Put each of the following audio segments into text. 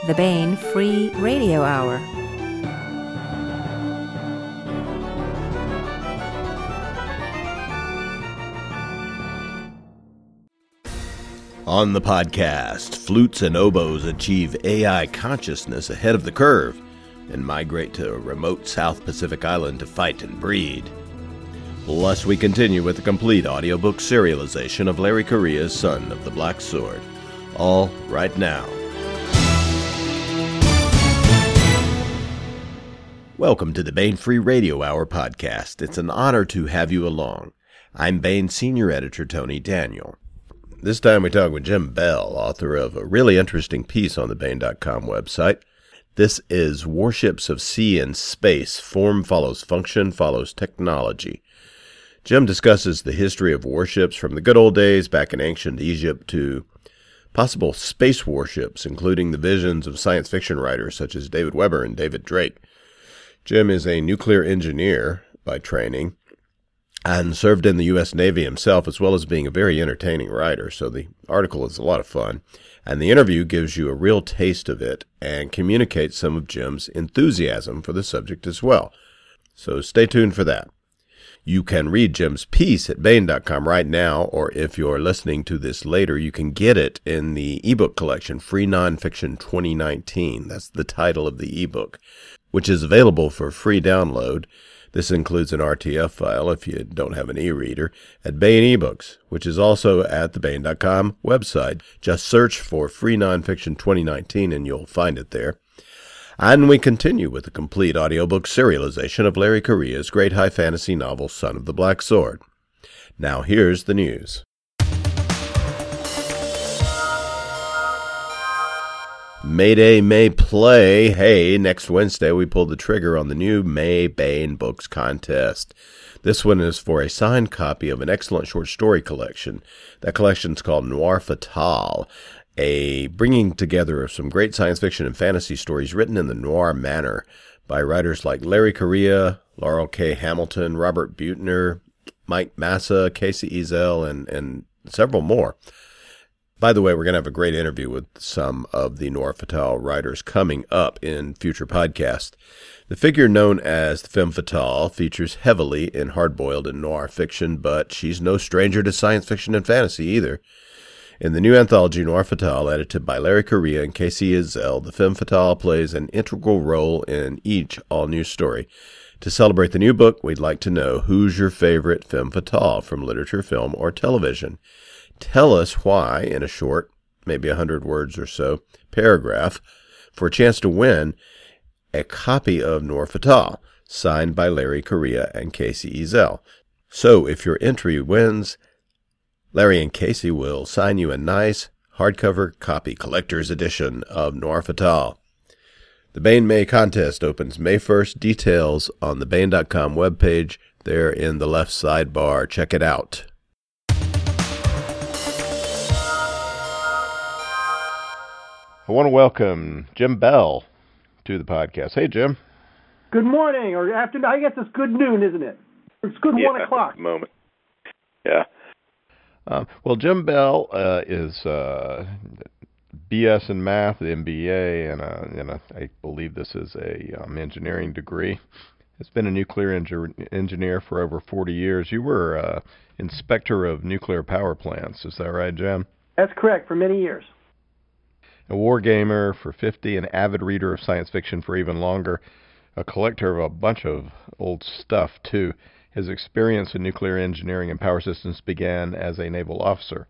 the Baen Free Radio Hour. On the podcast, flutes and oboes achieve AI consciousness ahead of the curve and migrate to a remote South Pacific island to fight and breed. Plus, we continue with the complete audiobook serialization of Larry Correia's Son of the Black Sword. All right now. Welcome to the Baen Free Radio Hour podcast. It's an honor to have you along. I'm Baen Senior Editor Tony Daniel. This time we talk with Jim Bell, author of a really interesting piece on the Baen.com website. This is Warships of Sea and Space. Form follows function, follows technology. Jim discusses the history of warships from the good old days back in ancient Egypt to possible space warships, including the visions of science fiction writers such as David Weber and David Drake. Jim is a nuclear engineer by training and served in the U.S. Navy himself, as well as being a very entertaining writer, so the article is a lot of fun. And the interview gives you a real taste of it and communicates some of Jim's enthusiasm for the subject as well. So stay tuned for that. You can read Jim's piece at Baen.com right now, or if you're listening to this later, you can get it in the ebook collection, Free Nonfiction 2019. That's the title of the ebook, which is available for free download. This includes an RTF file if you don't have an e-reader at Baen eBooks, which is also at the Baen.com website. Just search for Free Nonfiction 2019 and you'll find it there. And we continue with the complete audiobook serialization of Larry Correia's great high fantasy novel, Son of the Black Sword. Now here's the news. Mayday May Play. Hey, next Wednesday we pulled the trigger on the new May Baen Books contest. This one is for a signed copy of an excellent short story collection. That collection's called Noir Fatale, a bringing together of some great science fiction and fantasy stories written in the noir manner by writers like Larry Correia, Laurel K. Hamilton, Robert Buettner, Mike Massa, Casey Ezel, and several more. By the way, we're going to have a great interview with some of the Noir Fatale writers coming up in future podcasts. The figure known as the Femme Fatale features heavily in hard-boiled and noir fiction, but she's no stranger to science fiction and fantasy either. In the new anthology, Noir Fatale, edited by Larry Correia and Casey Ezel, the Femme Fatale plays an integral role in each all-new story. To celebrate the new book, we'd like to know who's your favorite Femme Fatale from literature, film, or television. Tell us why in a short, maybe 100 words or so, paragraph for a chance to win a copy of Noir Fatale, signed by Larry Correia and Casey Ezel. So if your entry wins, Larry and Casey will sign you a nice hardcover copy, collector's edition of Noir Fatale. The Baen May contest opens May 1st. Details on the Baen.com webpage there in the left sidebar. Check it out. I want to welcome Jim Bell to the podcast. Hey, Jim. Good morning, or afternoon. I guess it's good noon, isn't it? It's good 1 o'clock. Moment. Yeah. Well, Jim Bell is BS in math, MBA, and I believe this is a engineering degree. Has been a nuclear engineer for over 40 years. You were inspector of nuclear power plants. Is that right, Jim? That's correct, for many years. A war gamer for 50, an avid reader of science fiction for even longer, a collector of a bunch of old stuff, too. His experience in nuclear engineering and power systems began as a naval officer.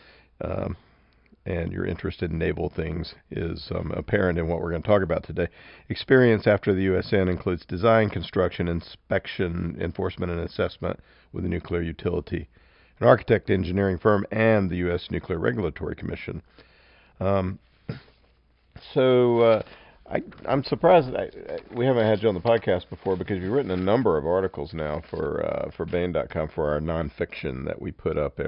And your interest in naval things is apparent in what we're going to talk about today. Experience after the USN includes design, construction, inspection, enforcement, and assessment with a nuclear utility, an architect engineering firm, and the U.S. Nuclear Regulatory Commission. So I'm surprised we haven't had you on the podcast before, because you've written a number of articles now for Baen.com for our nonfiction that we put up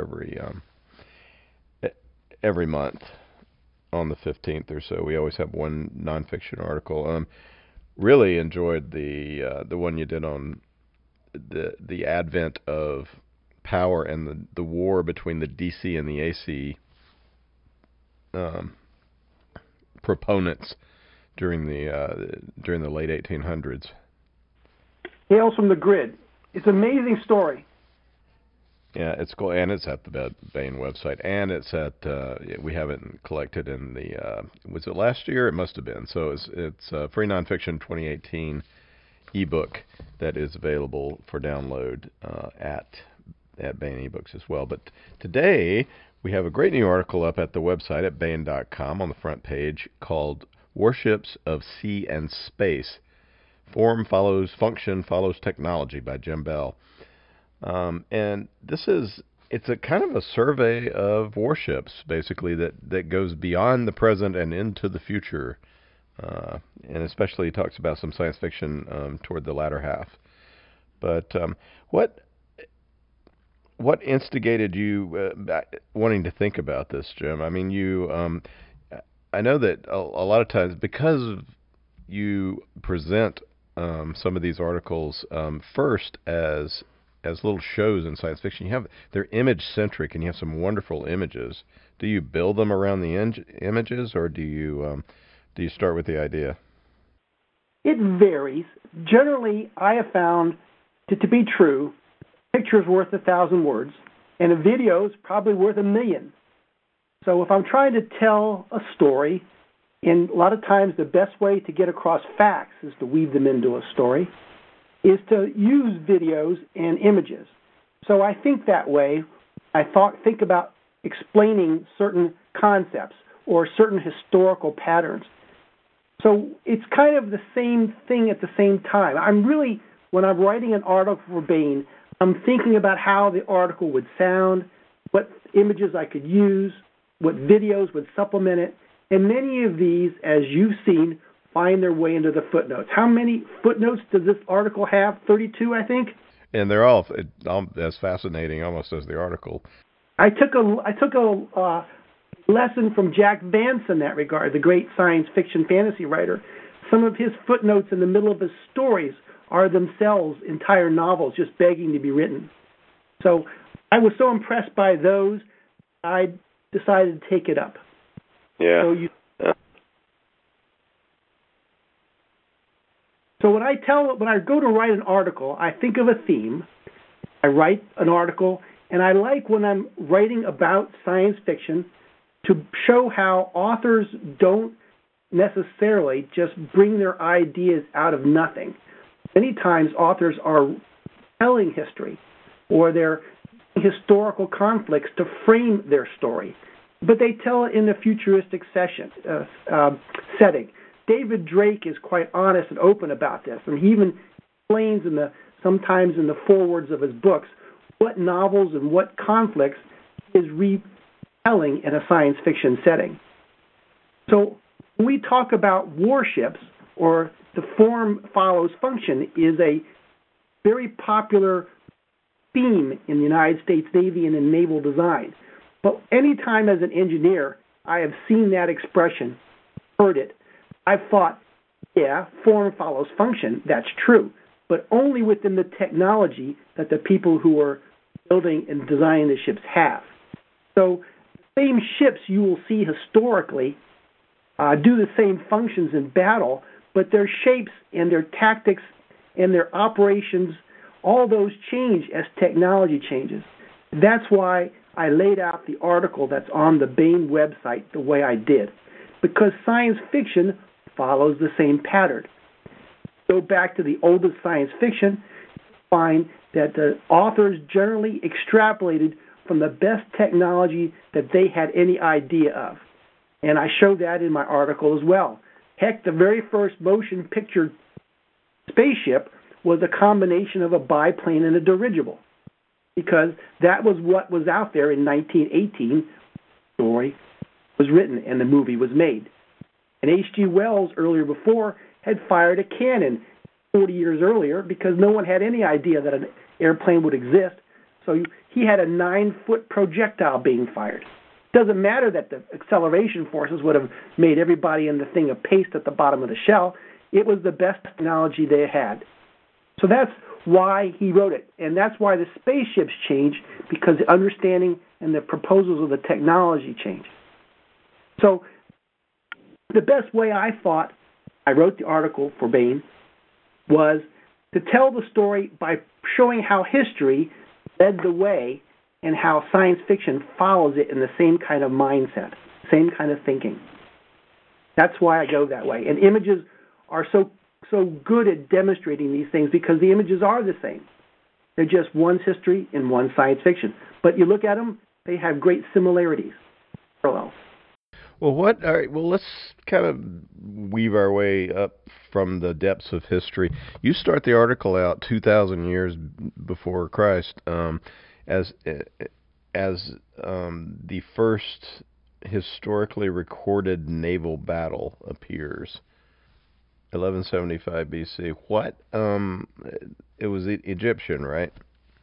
every month on the 15th or so. We always have one nonfiction article. Really enjoyed the one you did on the advent of power and the war between the DC and the AC proponents during the late 1800s. Tales from the Grid. It's an amazing story. Yeah, it's cool, and it's at the Baen website, and it's at we have it collected in the was it last year? It must have been. So it's Free Nonfiction 2018 ebook that is available for download at Baen eBooks as well. But today we have a great new article up at the website at Baen.com on the front page called "Warships of Sea and Space: Form Follows Function Follows Technology" by Jim Bell. And it's a kind of a survey of warships, basically, that goes beyond the present and into the future. And especially talks about some science fiction toward the latter half. But what instigated you wanting to think about this, Jim? I mean, I know that a lot of times, because you present some of these articles first as little shows in science fiction, they're image centric, and you have some wonderful images. Do you build them around the images, or do you start with the idea? It varies. Generally, I have found it to be true. A picture's worth 1,000 words, and a video's probably worth 1,000,000. So if I'm trying to tell a story, and a lot of times the best way to get across facts is to weave them into a story, is to use videos and images. So I think that way. I think about explaining certain concepts or certain historical patterns. So it's kind of the same thing at the same time. When I'm writing an article for Baen, I'm thinking about how the article would sound, what images I could use, what videos would supplement it, and many of these, as you've seen, find their way into the footnotes. How many footnotes does this article have? 32, I think. And they're all as fascinating almost as the article. I took a lesson from Jack Vance in that regard, the great science fiction fantasy writer. Some of his footnotes in the middle of his stories are themselves entire novels just begging to be written. So I was so impressed by those, I decided to take it up. Yeah. So when I go to write an article, I think of a theme. I write an article, and I like, when I'm writing about science fiction, to show how authors don't necessarily just bring their ideas out of nothing. Many times authors are telling history, or they're historical conflicts to frame their story, but they tell it in a futuristic setting. David Drake is quite honest and open about this, and he even explains sometimes in the forewords of his books what novels and what conflicts he is retelling in a science fiction setting. So when we talk about warships, or the form follows function, is a very popular theme in the United States Navy and in naval design. But any time as an engineer I have seen that expression, heard it, I've thought, yeah, form follows function, that's true, but only within the technology that the people who are building and designing the ships have. So the same ships you will see historically do the same functions in battle, but their shapes and their tactics and their operations, all those change as technology changes. That's why I laid out the article that's on the Baen website the way I did, because science fiction follows the same pattern. Go back to the oldest science fiction, find that the authors generally extrapolated from the best technology that they had any idea of. And I show that in my article as well. Heck, the very first motion picture spaceship was a combination of a biplane and a dirigible, because that was what was out there in 1918. The story was written and the movie was made. And H.G. Wells, earlier before, had fired a cannon 40 years earlier because no one had any idea that an airplane would exist. So he had a 9-foot projectile being fired. It doesn't matter that the acceleration forces would have made everybody in the thing a paste at the bottom of the shell. It was the best technology they had. So that's why he wrote it. And that's why the spaceships change, because the understanding and the proposals of the technology change. So the best way I thought I wrote the article for Baen was to tell the story by showing how history led the way and how science fiction follows it in the same kind of mindset, same kind of thinking. That's why I go that way. And images are so good at demonstrating these things because the images are the same. They're just one's history and one's science fiction. But you look at them, they have great similarities, parallels. Well, all right, well, let's kind of weave our way up from the depths of history. You start the article out 2,000 years before Christ as the first historically recorded naval battle appears. 1175 BC. What? It was Egyptian, right?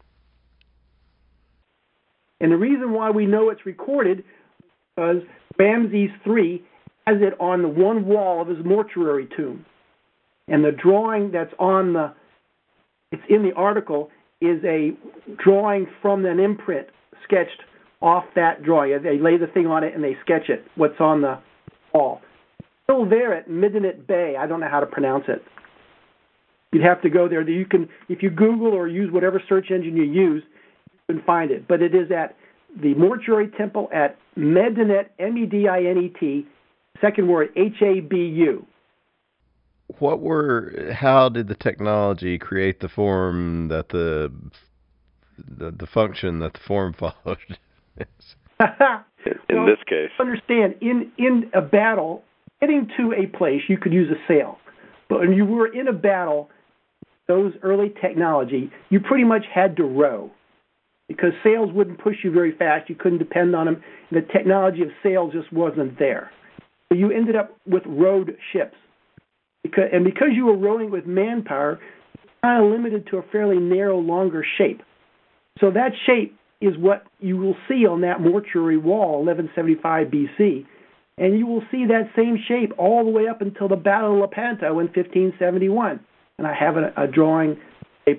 And the reason why we know it's recorded is Ramses III has it on the one wall of his mortuary tomb. And the drawing that's it's in the article, is a drawing from an imprint sketched off that drawing. They lay the thing on it and they sketch it, what's on the wall. Still there at Medinet Bay. I don't know how to pronounce it. You'd have to go there. You can, if you Google or use whatever search engine you use, you can find it. But it is at the mortuary temple at Medinet, Medinet, second word, Habu. How did the technology create the form that the function that the form followed? in this case. Understand, in a battle, getting to a place, you could use a sail. But when you were in a battle, those early technology, you pretty much had to row because sails wouldn't push you very fast. You couldn't depend on them. And the technology of sails just wasn't there. So you ended up with rowed ships. Because you were rowing with manpower, you're kind of limited to a fairly narrow, longer shape. So that shape is what you will see on that mortuary wall, 1175 BC. And you will see that same shape all the way up until the Battle of Lepanto in 1571. And I have a drawing, a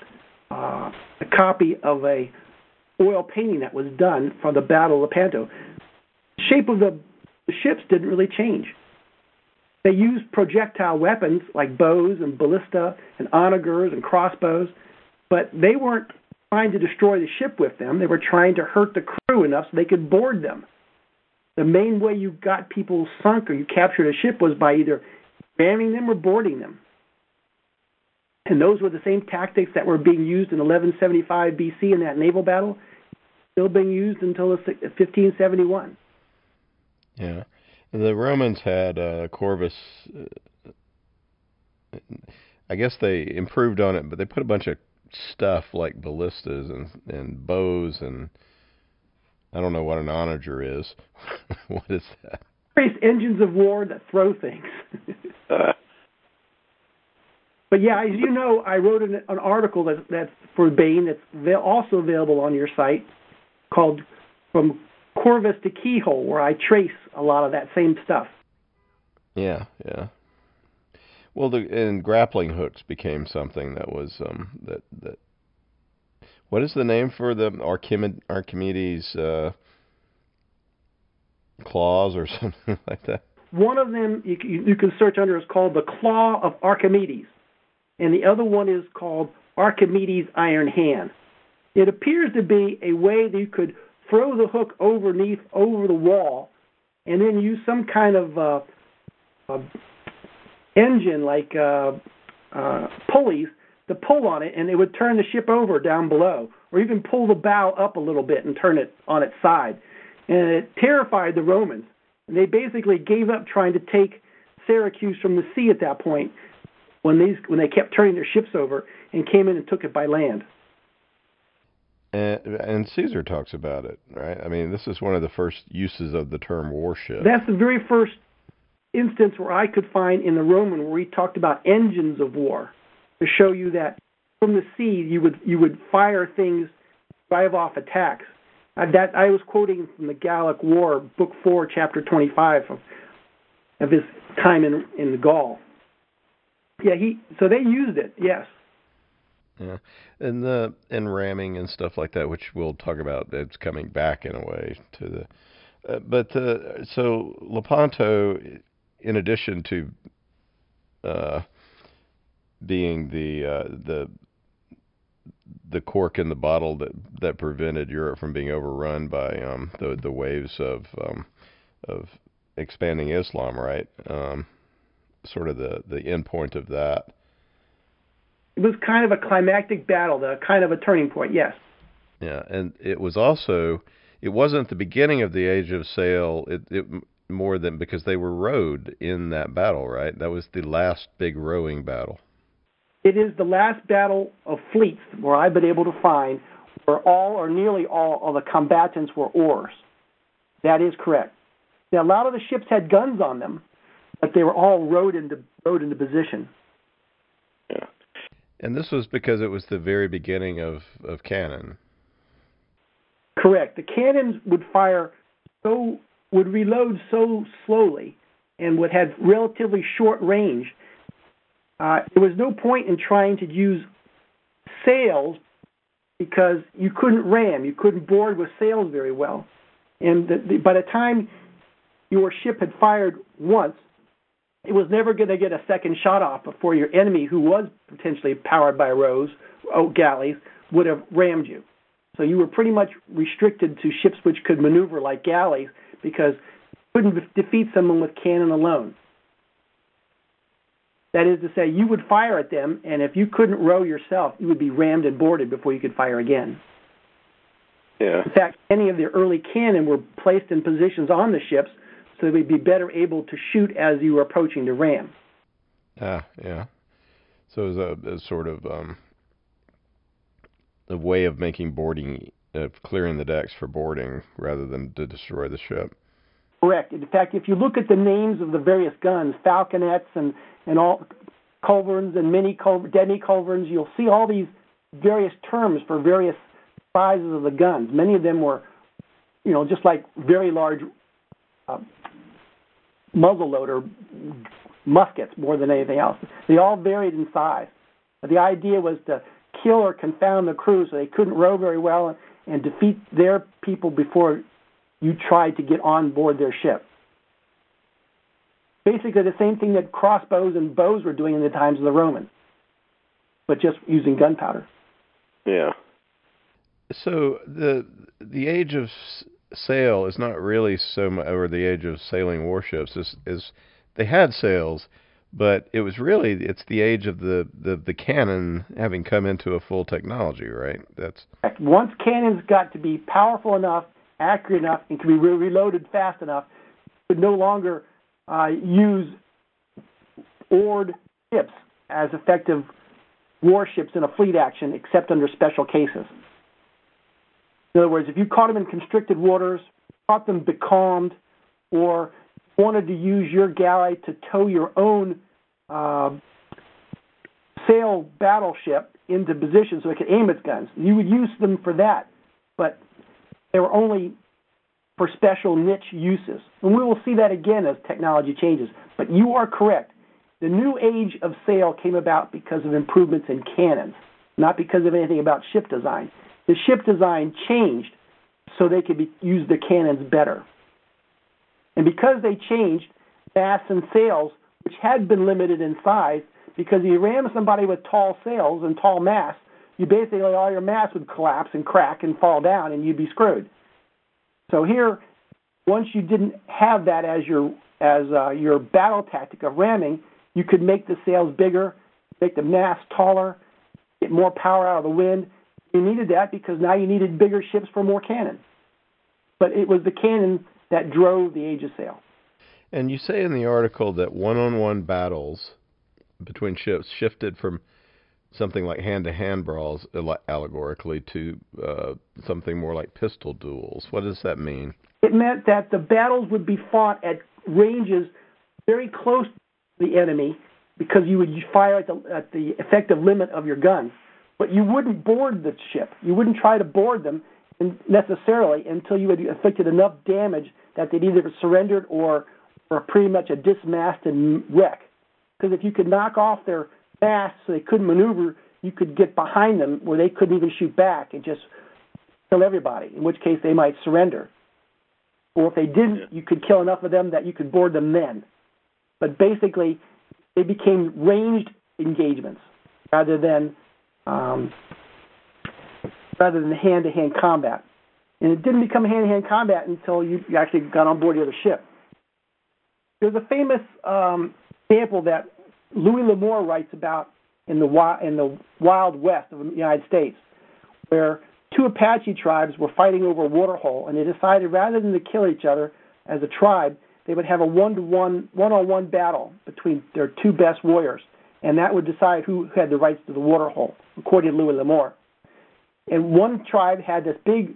copy of a oil painting that was done for the Battle of Lepanto. The shape of the ships didn't really change. They used projectile weapons like bows and ballista and onagers and crossbows, but they weren't trying to destroy the ship with them. They were trying to hurt the crew enough so they could board them. The main way you got people sunk or you captured a ship was by either ramming them or boarding them. And those were the same tactics that were being used in 1175 BC in that naval battle, still being used until 1571. Yeah. The Romans had Corvus. I guess they improved on it, but they put a bunch of stuff like ballistas and bows, and I don't know what an onager is. What is that? Various engines of war that throw things. But yeah, as you know, I wrote an article that's for Baen that's also available on your site called From Corvus to Keyhole, where I trace a lot of that same stuff. Yeah. Well, and grappling hooks became something that was that. What is the name for the Archimedes claws or something like that? One of them you can search under is called the Claw of Archimedes, and the other one is called Archimedes' Iron Hand. It appears to be a way that you could throw the hook over the wall, and then use some kind of engine like pulleys to pull on it, and it would turn the ship over down below, or even pull the bow up a little bit and turn it on its side. And it terrified the Romans, and they basically gave up trying to take Syracuse from the sea at that point when they kept turning their ships over and came in and took it by land. And Caesar talks about it, right? I mean, this is one of the first uses of the term warship. That's the very first instance where I could find in the Roman where he talked about engines of war to show you that from the sea you would fire things, drive off attacks. I was quoting from the Gallic War, Book 4, Chapter 25 of his time in Gaul. Yeah, so they used it, yes. Yeah, and ramming and stuff like that, which we'll talk about. It's coming back in a way to the. So Lepanto, in addition to being the cork in the bottle that prevented Europe from being overrun by the waves of expanding Islam, right? Sort of the end point of that. It was kind of a climactic battle, kind of a turning point, yes. Yeah, and it wasn't the beginning of the Age of Sail. It more than because they were rowed in that battle, right? That was the last big rowing battle. It is the last battle of fleets where I've been able to find where all or nearly all of the combatants were oars. That is correct. Now, a lot of the ships had guns on them, but they were all rowed into position. Yeah. And this was because it was the very beginning of cannon. Correct. The cannons would reload so slowly and would have relatively short range. There was no point in trying to use sails because you couldn't ram, you couldn't board with sails very well. And by the time your ship had fired once, it was never going to get a second shot off before your enemy, who was potentially powered by galleys, would have rammed you. So you were pretty much restricted to ships which could maneuver like galleys because you couldn't defeat someone with cannon alone. That is to say, you would fire at them, and if you couldn't row yourself, you would be rammed and boarded before you could fire again. Yeah. In fact, many of the early cannon were placed in positions on the ships so they would be better able to shoot as you were approaching the ram. Yeah. So it was a sort of a way of making boarding, clearing the decks for boarding rather than to destroy the ship. Correct. In fact, if you look at the names of the various guns, falconets and all culverins and demi-culverins, you'll see all these various terms for various sizes of the guns. Many of them were, just like very large muzzleloader muskets more than anything else. They all varied in size. But the idea was to kill or confound the crew so they couldn't row very well and defeat their people before you tried to get on board their ship. Basically the same thing that crossbows and bows were doing in the times of the Romans, but just using gunpowder. Yeah. So the age of sail is not really so much, or the age of sailing warships is they had sails, but it's the age of the cannon having come into a full technology, right? Once cannons got to be powerful enough, accurate enough, and could be reloaded fast enough, could no longer use oared ships as effective warships in a fleet action, except under special cases. In other words, if you caught them in constricted waters, caught them becalmed, or wanted to use your galley to tow your own sail battleship into position so it could aim its guns, you would use them for that. But they were only for special niche uses. And we will see that again as technology changes. But you are correct. The new age of sail came about because of improvements in cannons, not because of anything about ship design. The ship design changed so they could use the cannons better. And because they changed, masts and sails, which had been limited in size, because if you ram somebody with tall sails and tall masts, you basically, all your masts would collapse and crack and fall down, and you'd be screwed. So here, once you didn't have that as your battle tactic of ramming, you could make the sails bigger, make the masts taller, get more power out of the wind. You needed that because now you needed bigger ships for more cannon. But it was the cannon that drove the age of sail. And you say in the article that one-on-one battles between ships shifted from something like hand-to-hand brawls, allegorically, to something more like pistol duels. What does that mean? It meant that the battles would be fought at ranges very close to the enemy because you would fire at the effective limit of your guns. But you wouldn't board the ship. You wouldn't try to board them necessarily until you had inflicted enough damage that they'd either surrendered or pretty much a dismasted wreck. Because if you could knock off their masts so they couldn't maneuver, you could get behind them where they couldn't even shoot back and just kill everybody, in which case they might surrender. Or if they didn't, you could kill enough of them that you could board them then. But basically, they became ranged engagements rather than hand-to-hand combat. And it didn't become hand-to-hand combat until you actually got on board the other ship. There's a famous example that Louis L'Amour writes about in the Wild West of the United States, where two Apache tribes were fighting over a waterhole, and they decided rather than to kill each other as a tribe, they would have a one-on-one battle between their two best warriors, and that would decide who had the rights to the waterhole, according to Louis L'Amour. And one tribe had this big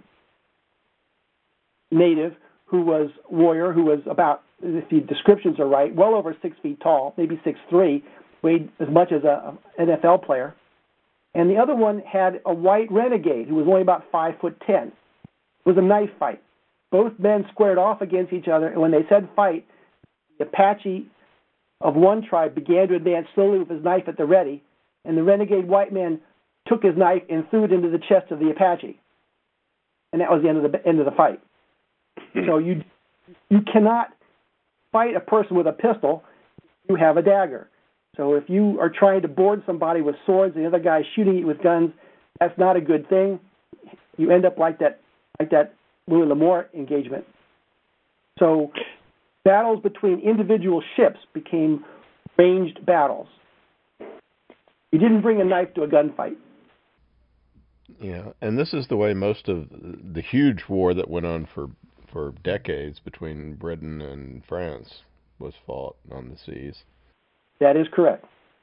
native who was warrior, who was about, if the descriptions are right, well over 6 feet tall, maybe 6'3", weighed as much as an NFL player. And the other one had a white renegade who was only about 5'10". It was a knife fight. Both men squared off against each other, and when they said fight, the Apache of one tribe began to advance slowly with his knife at the ready, and the renegade white man took his knife and threw it into the chest of the Apache. And that was the end of the fight. So you cannot fight a person with a pistol. You have a dagger. So if you are trying to board somebody with swords and the other guy's shooting you with guns, that's not a good thing. You end up like that Louis L'Amour engagement. So battles between individual ships became ranged battles. You didn't bring a knife to a gunfight. Yeah, and this is the way most of the huge war that went on for decades between Britain and France was fought on the seas. That is correct.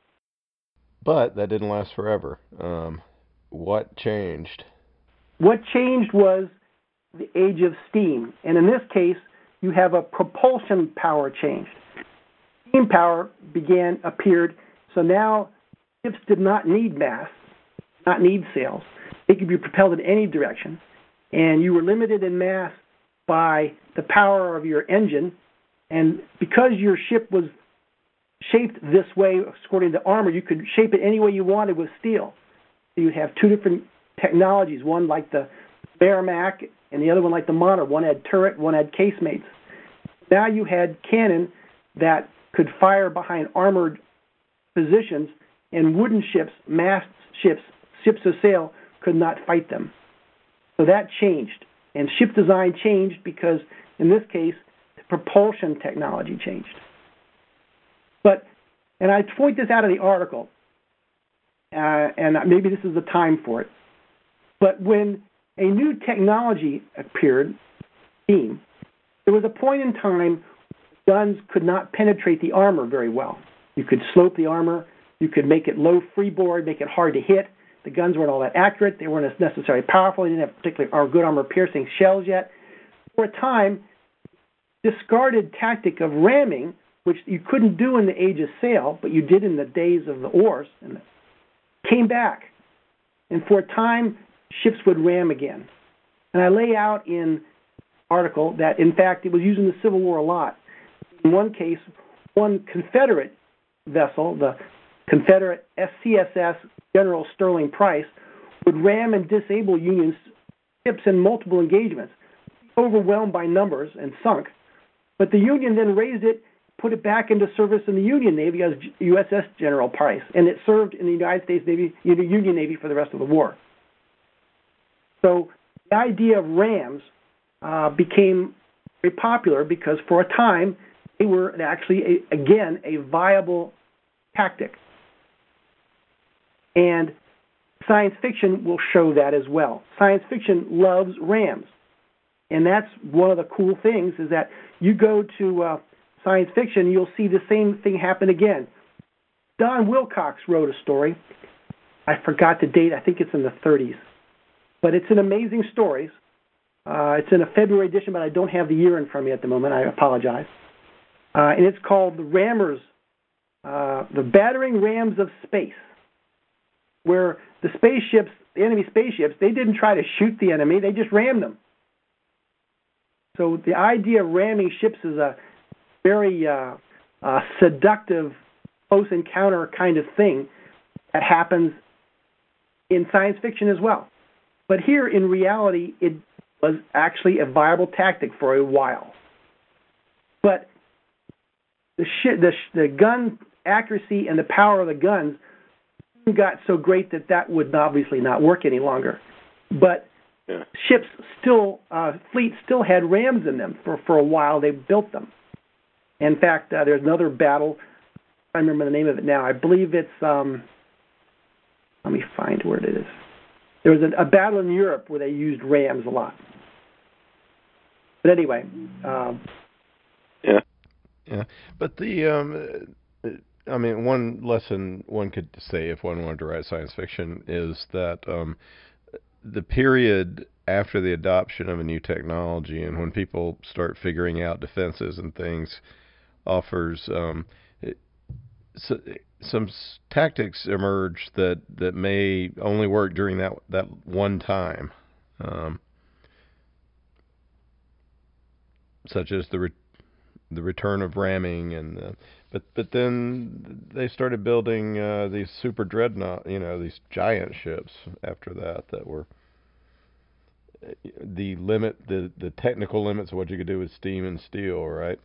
But that didn't last forever. What changed? What changed was the age of steam. And in this case, you have a propulsion power change. Steam power appeared, so now ships did not need masts, not need sails. They could be propelled in any direction. And you were limited in mass by the power of your engine. And because your ship was shaped this way, according to armor, you could shape it any way you wanted with steel. So you have two different technologies, one like the Merrimack and the other one like the Monitor. One had turret, one had casemates. Now you had cannon that could fire behind armored positions, and wooden ships, mast ships, ships of sail could not fight them. So that changed. And ship design changed because, in this case, the propulsion technology changed. And I point this out in the article, and maybe this is the time for it, but when a new technology appeared, steam, there was a point in time guns could not penetrate the armor very well. You could slope the armor, you could make it low freeboard, make it hard to hit. The guns weren't all that accurate, they weren't as necessarily powerful, they didn't have particularly good armor-piercing shells yet. For a time, discarded tactic of ramming, which you couldn't do in the age of sail, but you did in the days of the oars, and came back. And for a time, ships would ram again. And I lay out in the article that, in fact, it was used in the Civil War a lot. In one case, one Confederate vessel, the Confederate CSS General Sterling Price, would ram and disable Union ships in multiple engagements, overwhelmed by numbers and sunk. But the Union then raised it, put it back into service in the Union Navy as USS General Price, and it served in the United States Navy, Union Navy for the rest of the war. So the idea of rams became very popular because for a time they were actually, again, a viable tactic. And science fiction will show that as well. Science fiction loves rams. And that's one of the cool things is that you go to science fiction, you'll see the same thing happen again. Don Wilcox wrote a story. I forgot the date. I think it's in the 30s. But it's an amazing story. It's in a February edition, but I don't have the year in front of me at the moment. I apologize. And it's called The Rammers, The Battering Rams of Space, where the spaceships, the enemy spaceships, they didn't try to shoot the enemy. They just rammed them. So the idea of ramming ships is a very seductive, close encounter kind of thing that happens in science fiction as well. But here, in reality, it was actually a viable tactic for a while. But the gun accuracy and the power of the guns got so great that would obviously not work any longer. But ships still, fleets still had rams in them for a while. They built them. In fact, there's another battle. I remember the name of it now. I believe it's, let me find where it is. There was a battle in Europe where they used rams a lot. But anyway. Yeah. But one lesson one could say if one wanted to write science fiction is that the period after the adoption of a new technology and when people start figuring out defenses and things offers some tactics emerge that may only work during that one time, such as the return of ramming and but then they started building these super dreadnought, these giant ships after that were the technical limits of what you could do with steam and steel, right?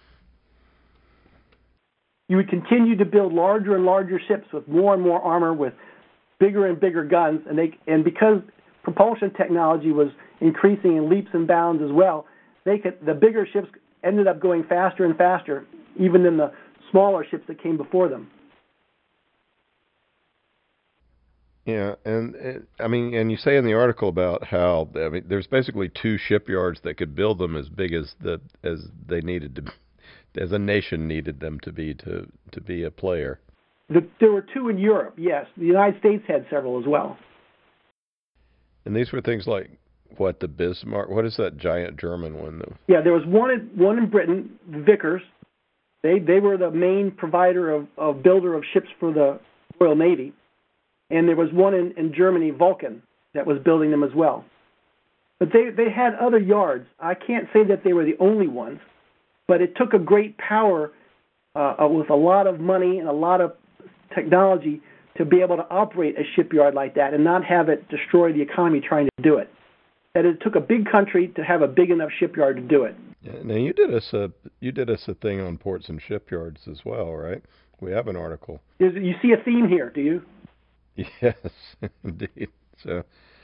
You would continue to build larger and larger ships with more and more armor, with bigger and bigger guns, and because propulsion technology was increasing in leaps and bounds as well, the bigger ships ended up going faster and faster, even than the smaller ships that came before them. Yeah, and you say in the article about how there's basically two shipyards that could build them as big as they needed to, as a nation needed them to be a player. There were two in Europe, yes. The United States had several as well. And these were things like the Bismarck. What is that giant German one? Yeah, there was one in Britain, the Vickers. They were the main provider of builder of ships for the Royal Navy. And there was one in Germany, Vulcan, that was building them as well. But they had other yards. I can't say that they were the only ones, but it took a great power with a lot of money and a lot of technology to be able to operate a shipyard like that and not have it destroy the economy trying to do it. That it took a big country to have a big enough shipyard to do it. Yeah, now you did us a thing on ports and shipyards as well, right? We have an article. You see a theme here, do you? Yes, indeed. So,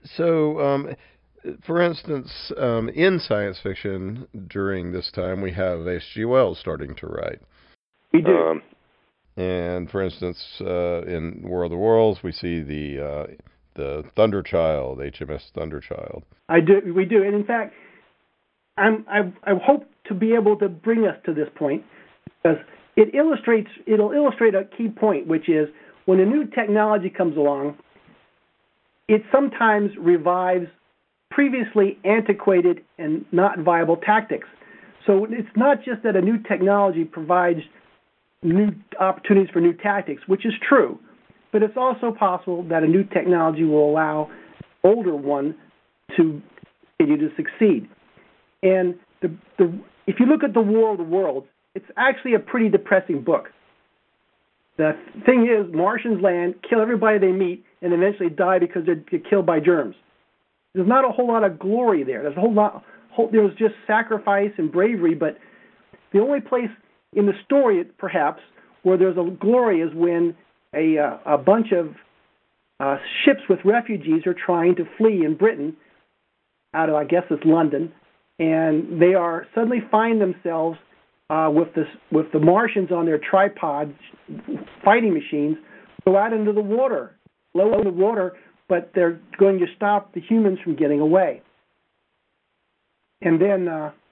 for instance, in science fiction during this time, we have H.G. Wells starting to write. We do. And for instance, in War of the Worlds, we see the Thunderchild, HMS Thunderchild. We do, and in fact, I hope to be able to bring us to this point because it'll illustrate a key point, which is when a new technology comes along, it sometimes revives previously antiquated and not viable tactics. So it's not just that a new technology provides new opportunities for new tactics, which is true, but it's also possible that a new technology will allow older one to continue to succeed. And if you look at the War of the Worlds, it's actually a pretty depressing book. The thing is, Martians land, kill everybody they meet, and eventually die because they get killed by germs. There's not a whole lot of glory there. There's just sacrifice and bravery, but the only place in the story, perhaps, where there's a glory is when a bunch of ships with refugees are trying to flee in Britain out of, I guess it's London, and they are suddenly find themselves with the Martians on their tripods, fighting machines, go out into the water, low in the water, but they're going to stop the humans from getting away. And then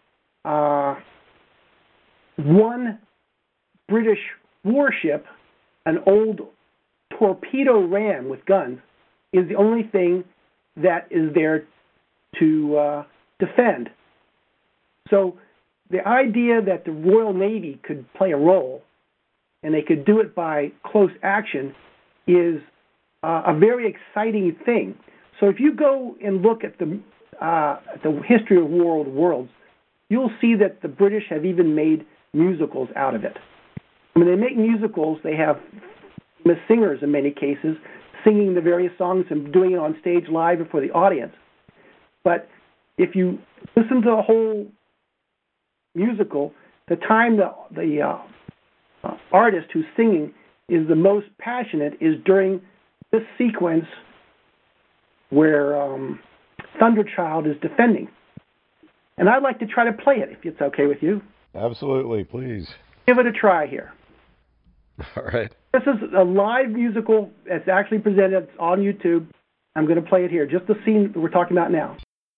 one British warship, an old torpedo ram with guns, is the only thing that is there to defend. So the idea that the Royal Navy could play a role, and they could do it by close action, is a very exciting thing. So if you go and look at the history of War of the Worlds, you'll see that the British have even made musicals out of it. When they make musicals, they have singers in many cases singing the various songs and doing it on stage live before the audience. But if you listen to the whole musical, the time the artist who's singing is the most passionate is during this sequence where Thunderchild is defending. And I'd like to try to play it, if it's okay with you. Absolutely, please. Give it a try here. All right. This is a live musical that's actually presented. It's on YouTube. I'm going to play it here, just the scene that we're talking about now.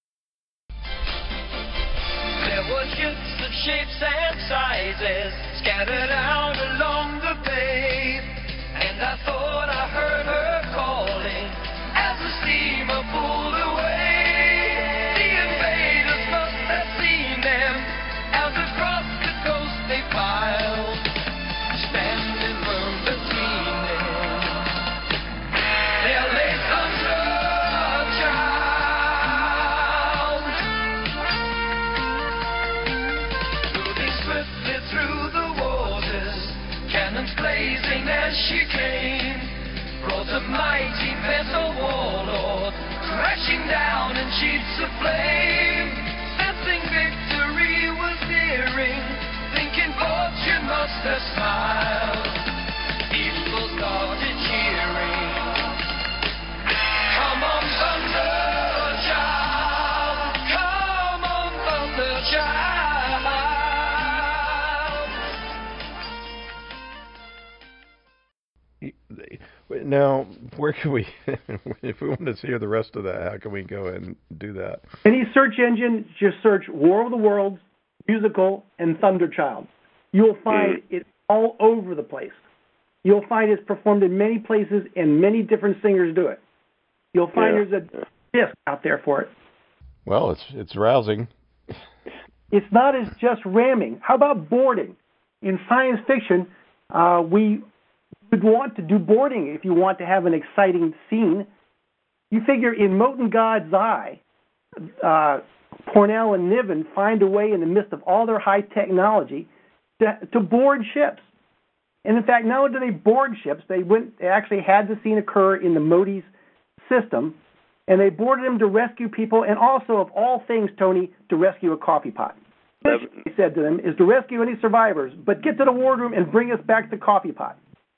There were ships of shapes and sizes scattered out along the bay, and I thought I heard her calling as the steamer pulled away. The invaders must have seen them as across the coast they piled, standing firm between them. There lay Thunderchild, moving swiftly through the waters, cannons blazing as she came, brought a mighty vessel warlord crashing down in sheets of flame. Sensing victory was nearing, thinking fortune must have smiled, people started cheering. Come on, Thunderchild, come on, Thunderchild. Now, where can we, if we want to hear the rest of that, how can we go and do that? Any search engine, just search War of the Worlds, musical, and Thunderchild. You'll find it all over the place. You'll find it's performed in many places and many different singers do it. You'll find there's a disc out there for it. Well, it's rousing. It's not as just ramming. How about boarding? In science fiction, we would want to do boarding if you want to have an exciting scene. You figure in Moten God's Eye, Pornell and Niven find a way in the midst of all their high technology to board ships. And in fact, not only do they board ships, they actually had the scene occur in the Modi's system, and they boarded them to rescue people, and also, of all things, Tony, to rescue a coffee pot. Which, he said to them, is to rescue any survivors, but get to the wardroom and bring us back the coffee pot.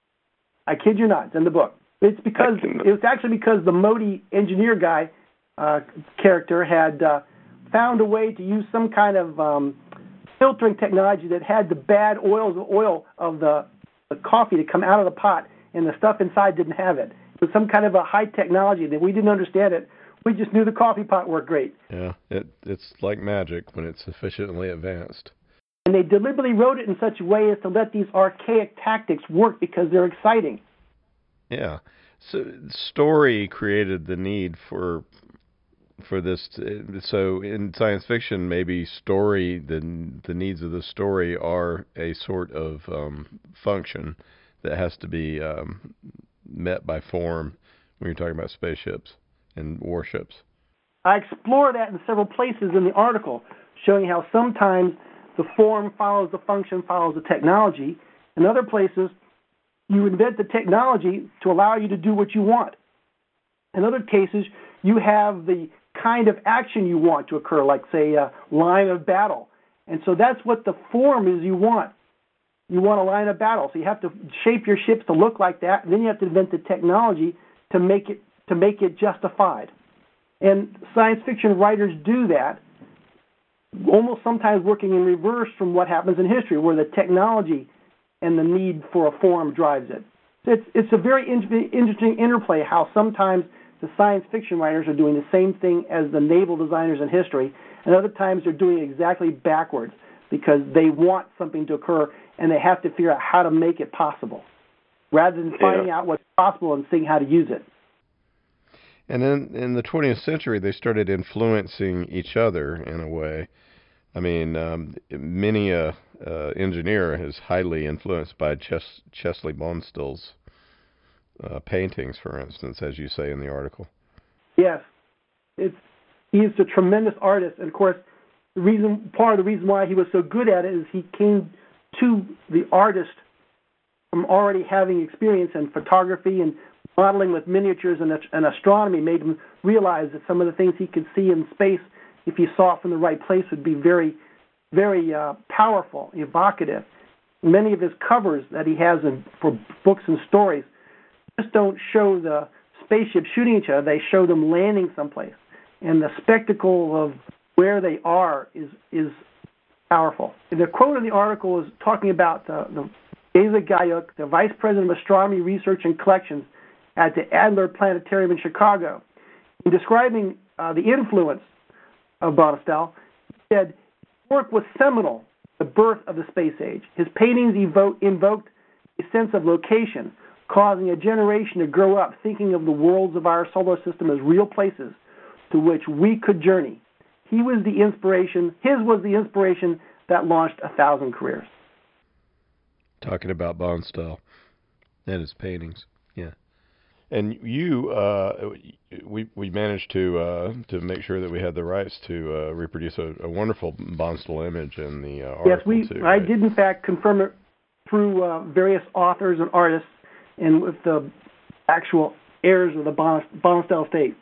I kid you not, it's in the book. It's actually because the Modi engineer guy character had found a way to use some kind of filtering technology that had the bad oil of the coffee to come out of the pot, and the stuff inside didn't have it. It was some kind of a high technology that we didn't understand it. We just knew the coffee pot worked great. Yeah, it's like magic when it's sufficiently advanced. And they deliberately wrote it in such a way as to let these archaic tactics work because they're exciting. Yeah. So story created the need for this. So in science fiction, maybe story, the needs of the story are a sort of function that has to be met by form when you're talking about spaceships and warships. I explore that in several places in the article, showing how sometimes the form follows the function, follows the technology. In other places, you invent the technology to allow you to do what you want. In other cases, you have the kind of action you want to occur, like, say, a line of battle. And so that's what the form is you want. You want a line of battle. So you have to shape your ships to look like that, and then you have to invent the technology to make it justified. And science fiction writers do that, almost sometimes working in reverse from what happens in history, where the technology and the need for a form drives it. It's a very interesting interplay how sometimes the science fiction writers are doing the same thing as the naval designers in history, and other times they're doing it exactly backwards because they want something to occur and they have to figure out how to make it possible rather than finding out what's possible and seeing how to use it. And then in the 20th century, they started influencing each other in a way. I mean, many engineer is highly influenced by Chesley Bonstill's paintings, for instance, as you say in the article. Yes. He's a tremendous artist. And, of course, part of the reason why he was so good at it is he came to the artist from already having experience in photography and modeling with miniatures and astronomy, made him realize that some of the things he could see in space, if he saw it from the right place, would be very, very powerful, evocative. many of his covers that he has for books and stories just don't show the spaceships shooting each other. They show them landing someplace. And the spectacle of where they are is powerful. The quote in the article is talking about the Geza Gayuk, the Vice President of Astronomy Research and Collections at the Adler Planetarium in Chicago. In describing the influence of Bonestell, he said, his work was seminal, the birth of the space age. His paintings invoked a sense of location, causing a generation to grow up thinking of the worlds of our solar system as real places to which we could journey. His was the inspiration that launched 1,000 careers. Talking about Bonestell and his paintings, yeah. And you, we managed to make sure that we had the rights to reproduce a wonderful Bonestell image in the article. Yes, too, I right? did in fact confirm it through various authors and artists, and with the actual heirs of the Bonestell estate.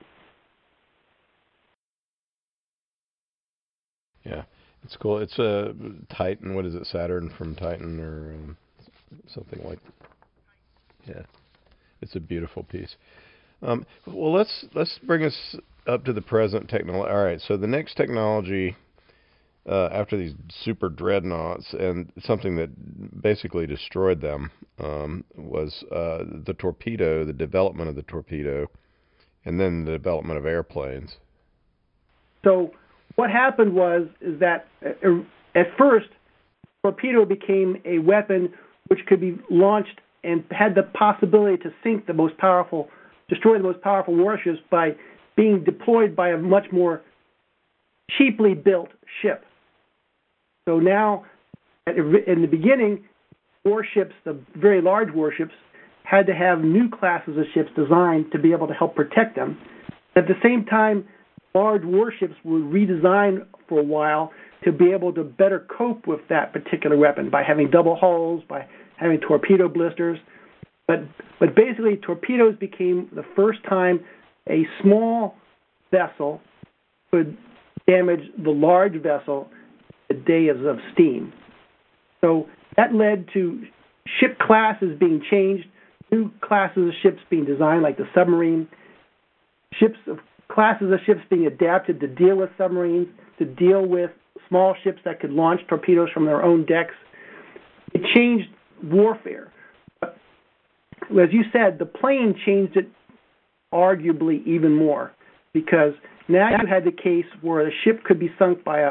Yeah, it's cool. It's a Titan. What is it? Saturn from Titan or something like that. Yeah, it's a beautiful piece. Well, let's bring us up to the present technology. All right, so the next technology after these super dreadnoughts and something that basically destroyed them was the torpedo, the development of the torpedo, and then the development of airplanes. So what happened is that at first, torpedo became a weapon which could be launched and had the possibility to destroy the most powerful warships by being deployed by a much more cheaply built ship. So now, in the beginning, warships, the very large warships, had to have new classes of ships designed to be able to help protect them. At the same time, large warships were redesigned for a while to be able to better cope with that particular weapon by having double hulls, by having torpedo blisters. But basically, torpedoes became the first time a small vessel could damage the large vessel the day of steam. So that led to ship classes being changed, new classes of ships being designed, like the submarine, classes of ships being adapted to deal with submarines, to deal with small ships that could launch torpedoes from their own decks. It changed warfare. But, as you said, the plane changed it arguably even more, because now you had the case where a ship could be sunk by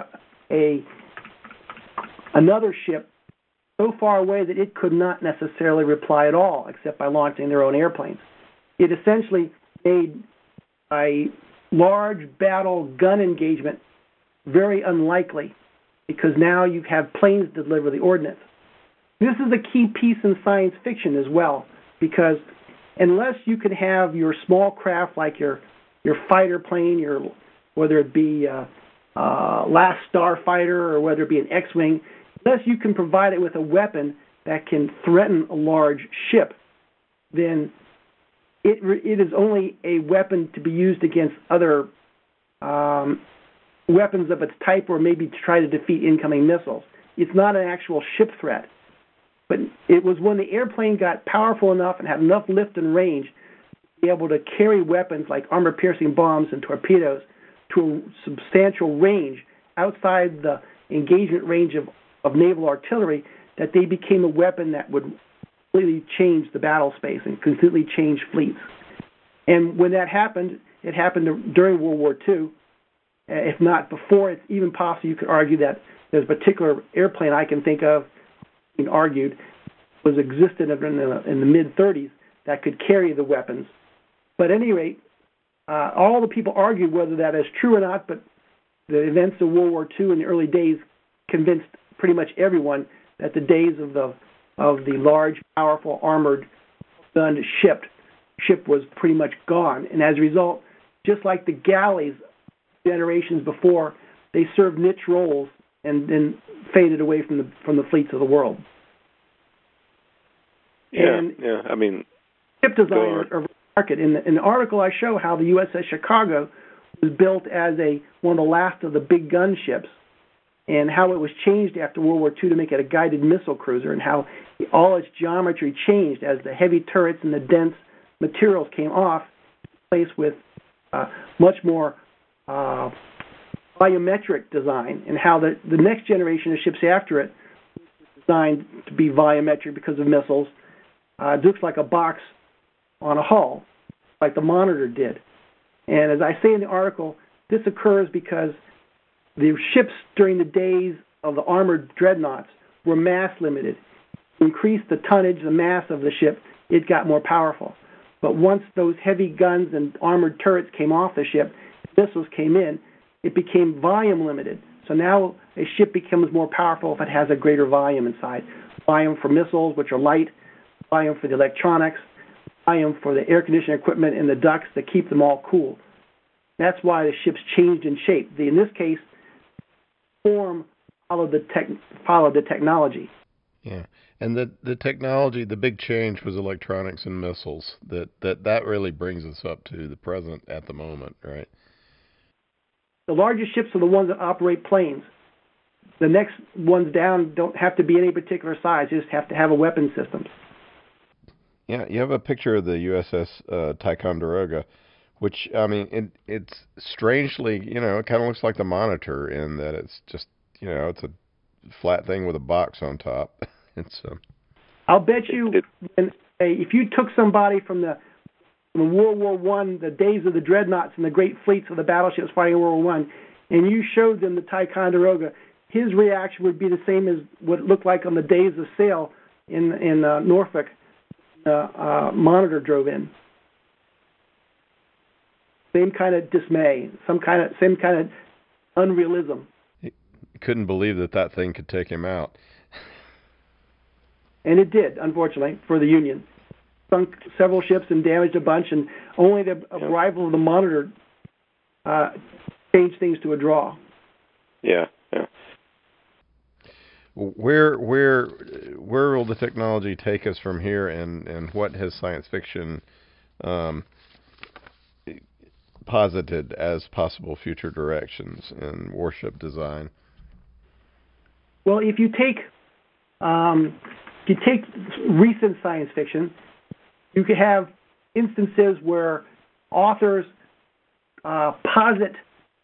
another ship so far away that it could not necessarily reply at all, except by launching their own airplanes. It essentially made a large battle gun engagement very unlikely, because now you have planes deliver the ordnance. This is a key piece in science fiction as well, because unless you can have your small craft like your fighter plane, whether it be Last Starfighter or whether it be an X-Wing, unless you can provide it with a weapon that can threaten a large ship, then it is only a weapon to be used against other weapons of its type, or maybe to try to defeat incoming missiles. It's not an actual ship threat. But it was when the airplane got powerful enough and had enough lift and range to be able to carry weapons like armor-piercing bombs and torpedoes to a substantial range outside the engagement range of naval artillery that they became a weapon that would completely change the battle space and completely change fleets. And when that happened, it happened during World War II. If not before, it's even possible you could argue that there's a particular airplane I can think of, being argued, was existed in the mid-30s that could carry the weapons. But at any rate, all the people argued whether that is true or not, but the events of World War II in the early days convinced pretty much everyone that the days of the large, powerful, armored, gunned ship was pretty much gone. And as a result, just like the galleys generations before, they served niche roles and then faded away from the fleets of the world. Yeah, I mean, ship design or market. In the article, I show how the USS Chicago was built as one of the last of the big gun ships, and how it was changed after World War II to make it a guided missile cruiser, and how all its geometry changed as the heavy turrets and the dense materials came off, replaced with much more volumetric design, and how the next generation of ships after it was designed to be volumetric because of missiles. It looks like a box on a hull, like the Monitor did. And as I say in the article, this occurs because the ships during the days of the armored dreadnoughts were mass limited. To increase the tonnage, the mass of the ship, it got more powerful. But once those heavy guns and armored turrets came off the ship, missiles came in, it became volume limited. So now a ship becomes more powerful if it has a greater volume inside. Volume for missiles, which are light, volume for the electronics, volume for the air conditioning equipment and the ducts that keep them all cool. That's why the ships changed in shape. In this case, form followed the technology. Yeah, and the technology, the big change was electronics and missiles. That really brings us up to the present at the moment, right? The largest ships are the ones that operate planes. The next ones down don't have to be any particular size; you just have to have a weapon system. Yeah, you have a picture of the USS Ticonderoga, which, I mean, it's strangely, it kind of looks like the Monitor in that it's just, it's a flat thing with a box on top. I'll bet you, if you took somebody from World War I, the days of the dreadnoughts and the great fleets of the battleships fighting in World War I, and you showed them the Ticonderoga, his reaction would be the same as what it looked like on the days of sail in Norfolk. Monitor drove in. Same kind of dismay, same kind of unrealism. He couldn't believe that thing could take him out. And it did, unfortunately, for the Union. Sunk several ships and damaged a bunch, and only the arrival of the Monitor changed things to a draw. Yeah. Where will the technology take us from here, and what has science fiction posited as possible future directions in warship design? Well, if you take recent science fiction, you could have instances where authors posit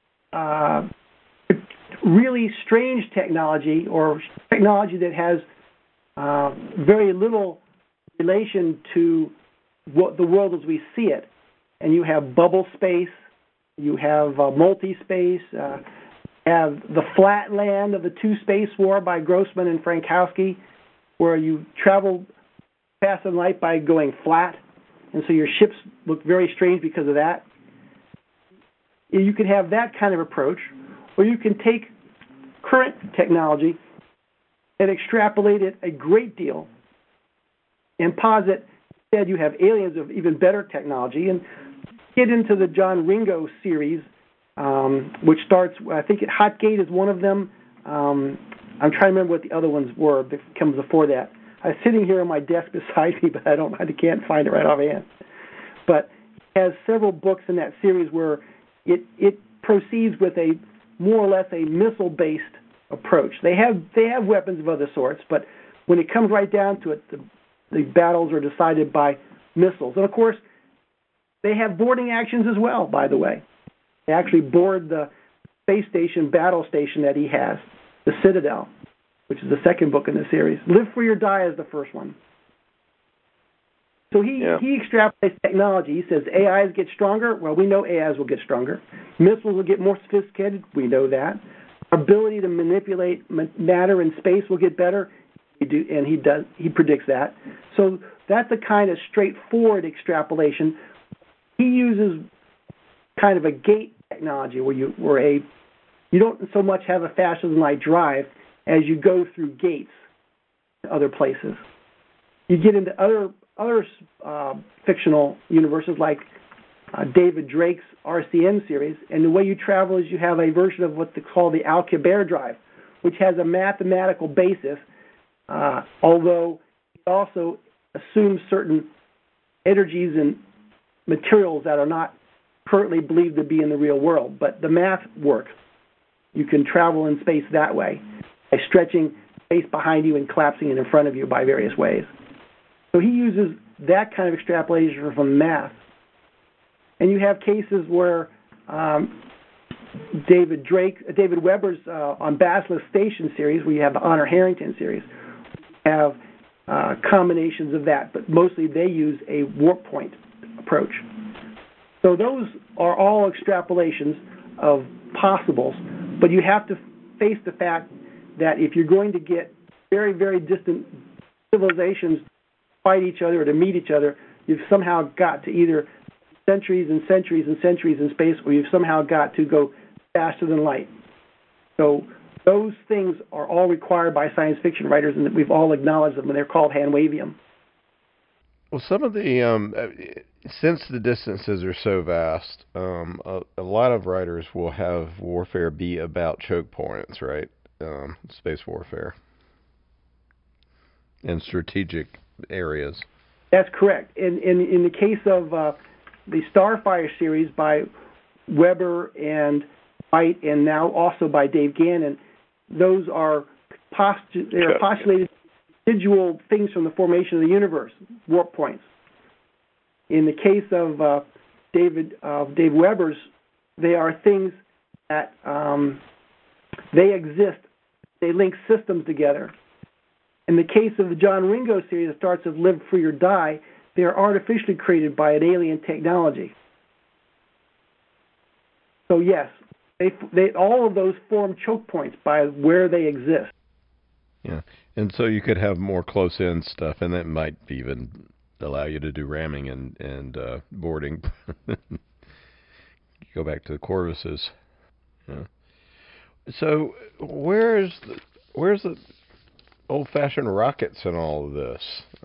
really strange technology or technology that has very little relation to what the world as we see it. And you have bubble space, you have multi-space, have the flat land of the Two Space War by Grossman and Frankowski, where you travel faster than light by going flat, and so your ships look very strange because of that. You can have that kind of approach, or you can take current technology and extrapolate it a great deal and posit instead you have aliens of even better technology and get into the John Ringo series, which starts, I think Hot Gate is one of them. I'm trying to remember what the other ones were that comes before that. I'm sitting here on my desk beside me, but I can't find it right offhand. But it has several books in that series where it proceeds with a more or less a missile-based approach. They have weapons of other sorts, but when it comes right down to it, the battles are decided by missiles. And of course, they have boarding actions as well, by the way. They actually board the space station, battle station that he has, the Citadel, which is the second book in the series. Live Free or Die is the first one. So he extrapolates technology. He says AIs get stronger. Well, we know AIs will get stronger. Missiles will get more sophisticated. We know that. Our ability to manipulate matter in space will get better. He predicts that. So that's a kind of straightforward extrapolation. He uses kind of a gate technology where you don't so much have a faster than light drive as you go through gates to other places. You get into other fictional universes like David Drake's RCN series, and the way you travel is you have a version of what they call the Alcubierre drive, which has a mathematical basis, although it also assumes certain energies and materials that are not currently believed to be in the real world, but the math works. you can travel in space that way by stretching space behind you and collapsing it in front of you by various ways. So he uses that kind of extrapolation from math. And you have cases where David Weber's on Basilisk Station series, where you have the Honor Harrington series, have combinations of that, but mostly they use a warp point approach. So those are all extrapolations of possibles, but you have to face the fact that if you're going to get very, very distant civilizations to fight each other or to meet each other, you've somehow got to either centuries and centuries and centuries in space, or you've somehow got to go faster than light. So those things are all required by science fiction writers, and we've all acknowledged them, and they're called Handwavium. Well, some of the, since the distances are so vast, a lot of writers will have warfare be about choke points, right? Space warfare and strategic areas. That's correct. In the case of the Starfire series by Weber and White, and now also by Dave Gannon, those are postulated residual things from the formation of the universe, warp points. In the case of Dave Weber's, they are things that they exist. They link systems together. In the case of the John Ringo series that starts with Live Free or Die, they are artificially created by an alien technology. So yes, they all of those form choke points by where they exist. Yeah, and so you could have more close-in stuff, and that might even allow you to do ramming and boarding. Go back to the Corvuses. Yeah. So where's the old-fashioned rockets in all of this?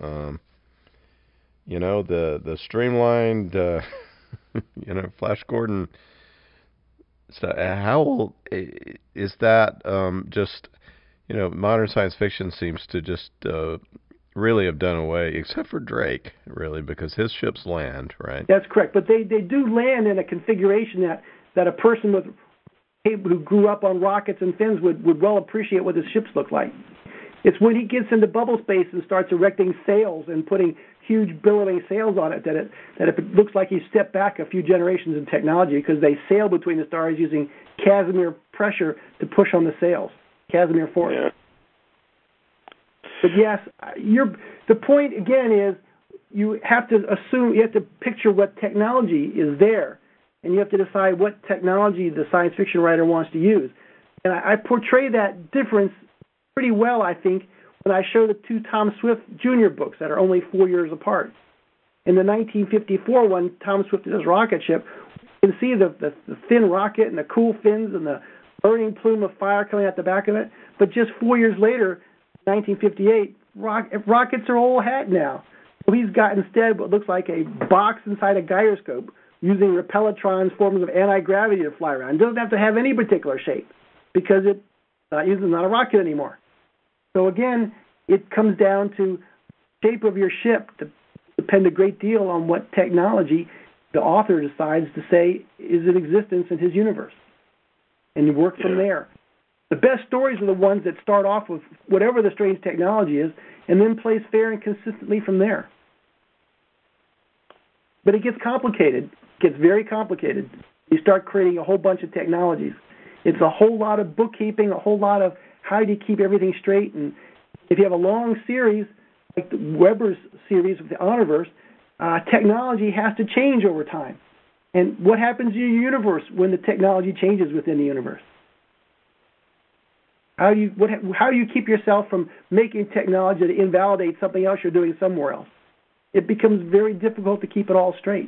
The streamlined, Flash Gordon stuff. How is that just? Modern science fiction seems to just really have done away, except for Drake, really, because his ships land, right? That's correct, but they do land in a configuration that a person who grew up on rockets and fins would well appreciate what his ships look like. It's when he gets into bubble space and starts erecting sails and putting huge billowing sails on it that it looks like he stepped back a few generations in technology, because they sail between the stars using Casimir pressure to push on the sails. Casimir force. Yeah. But yes, the point again is you have to picture what technology is there, and you have to decide what technology the science fiction writer wants to use. And I portray that difference pretty well, I think, when I show the two Tom Swift Jr. books that are only 4 years apart. In the 1954 one, Tom Swift and his rocket ship, you can see the thin rocket and the cool fins and the burning plume of fire coming out the back of it. But just 4 years later, 1958, rockets are old hat now. So he's got instead what looks like a box inside a gyroscope using repelletrons, forms of anti-gravity to fly around. It doesn't have to have any particular shape because it's not a rocket anymore. So again, it comes down to shape of your ship to depend a great deal on what technology the author decides to say is in existence in his universe. And you work from there. The best stories are the ones that start off with whatever the strange technology is and then plays fair and consistently from there. But it gets complicated. It gets very complicated. You start creating a whole bunch of technologies. It's a whole lot of bookkeeping, a whole lot of how do you keep everything straight. And if you have a long series, like Weber's series with the Honorverse, technology has to change over time. And what happens in your universe when the technology changes within the universe? How do you keep yourself from making technology that invalidates something else you're doing somewhere else? It becomes very difficult to keep it all straight.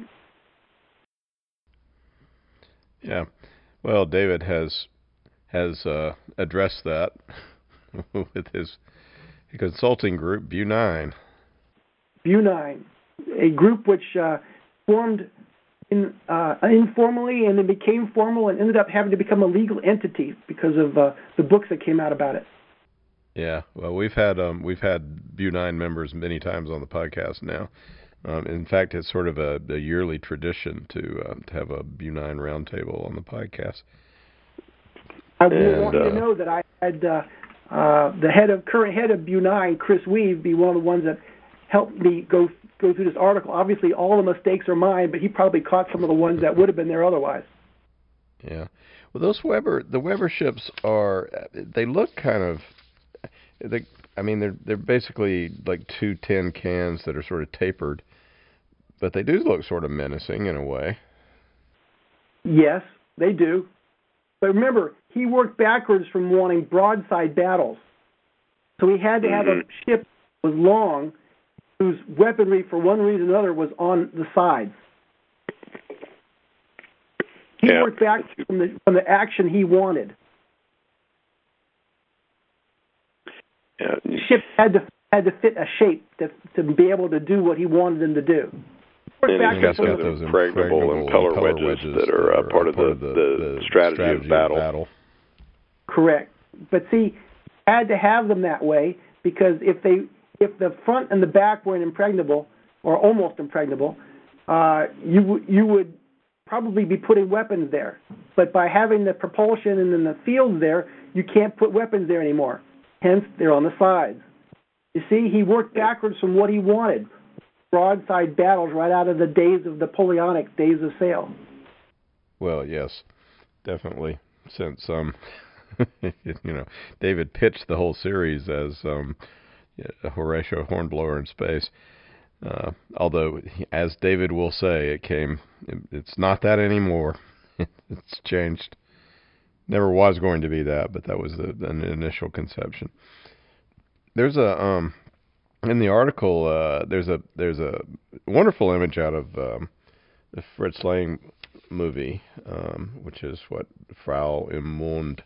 Yeah. Well, David has addressed that with his consulting group, Bu9. Bu9, a group which formed informally and then became formal and ended up having to become a legal entity because of the books that came out about it. Yeah, well, we've had Bu9 members many times on the podcast now. In fact, it's sort of a yearly tradition to have a Bu9 roundtable on the podcast. I want you to know that I had the current head of BU9, Chris Weave, be one of the ones that helped me go through this article. Obviously, all the mistakes are mine, but he probably caught some of the ones that would have been there otherwise. Yeah. Well, the Weber ships they look kind of, they're basically like two tin cans that are sort of tapered, but they do look sort of menacing in a way. Yes, they do. But remember, he worked backwards from wanting broadside battles. So he had to have a ship that was long, whose weaponry, for one reason or another, was on the sides. He worked back from the action he wanted. Yeah. The ship had to fit a shape to be able to do what he wanted them to do. And he's got those impregnable impeller wedges that are part of the strategy of battle. Correct. But see, had to have them that way because if the front and the back weren't impregnable or almost impregnable, you would probably be putting weapons there. But by having the propulsion and then the fields there, you can't put weapons there anymore. Hence, they're on the sides. You see, he worked backwards from what he wanted. Broadside battles right out of the days of Napoleonic days of sail. Well, yes, definitely. Since David pitched the whole series as a Horatio Hornblower in space. Although, as David will say, it's not that anymore. It's changed. Never was going to be that, but that was an initial conception. There's in the article, there's a wonderful image out of the Fritz Lang movie, which is Frau im Mond,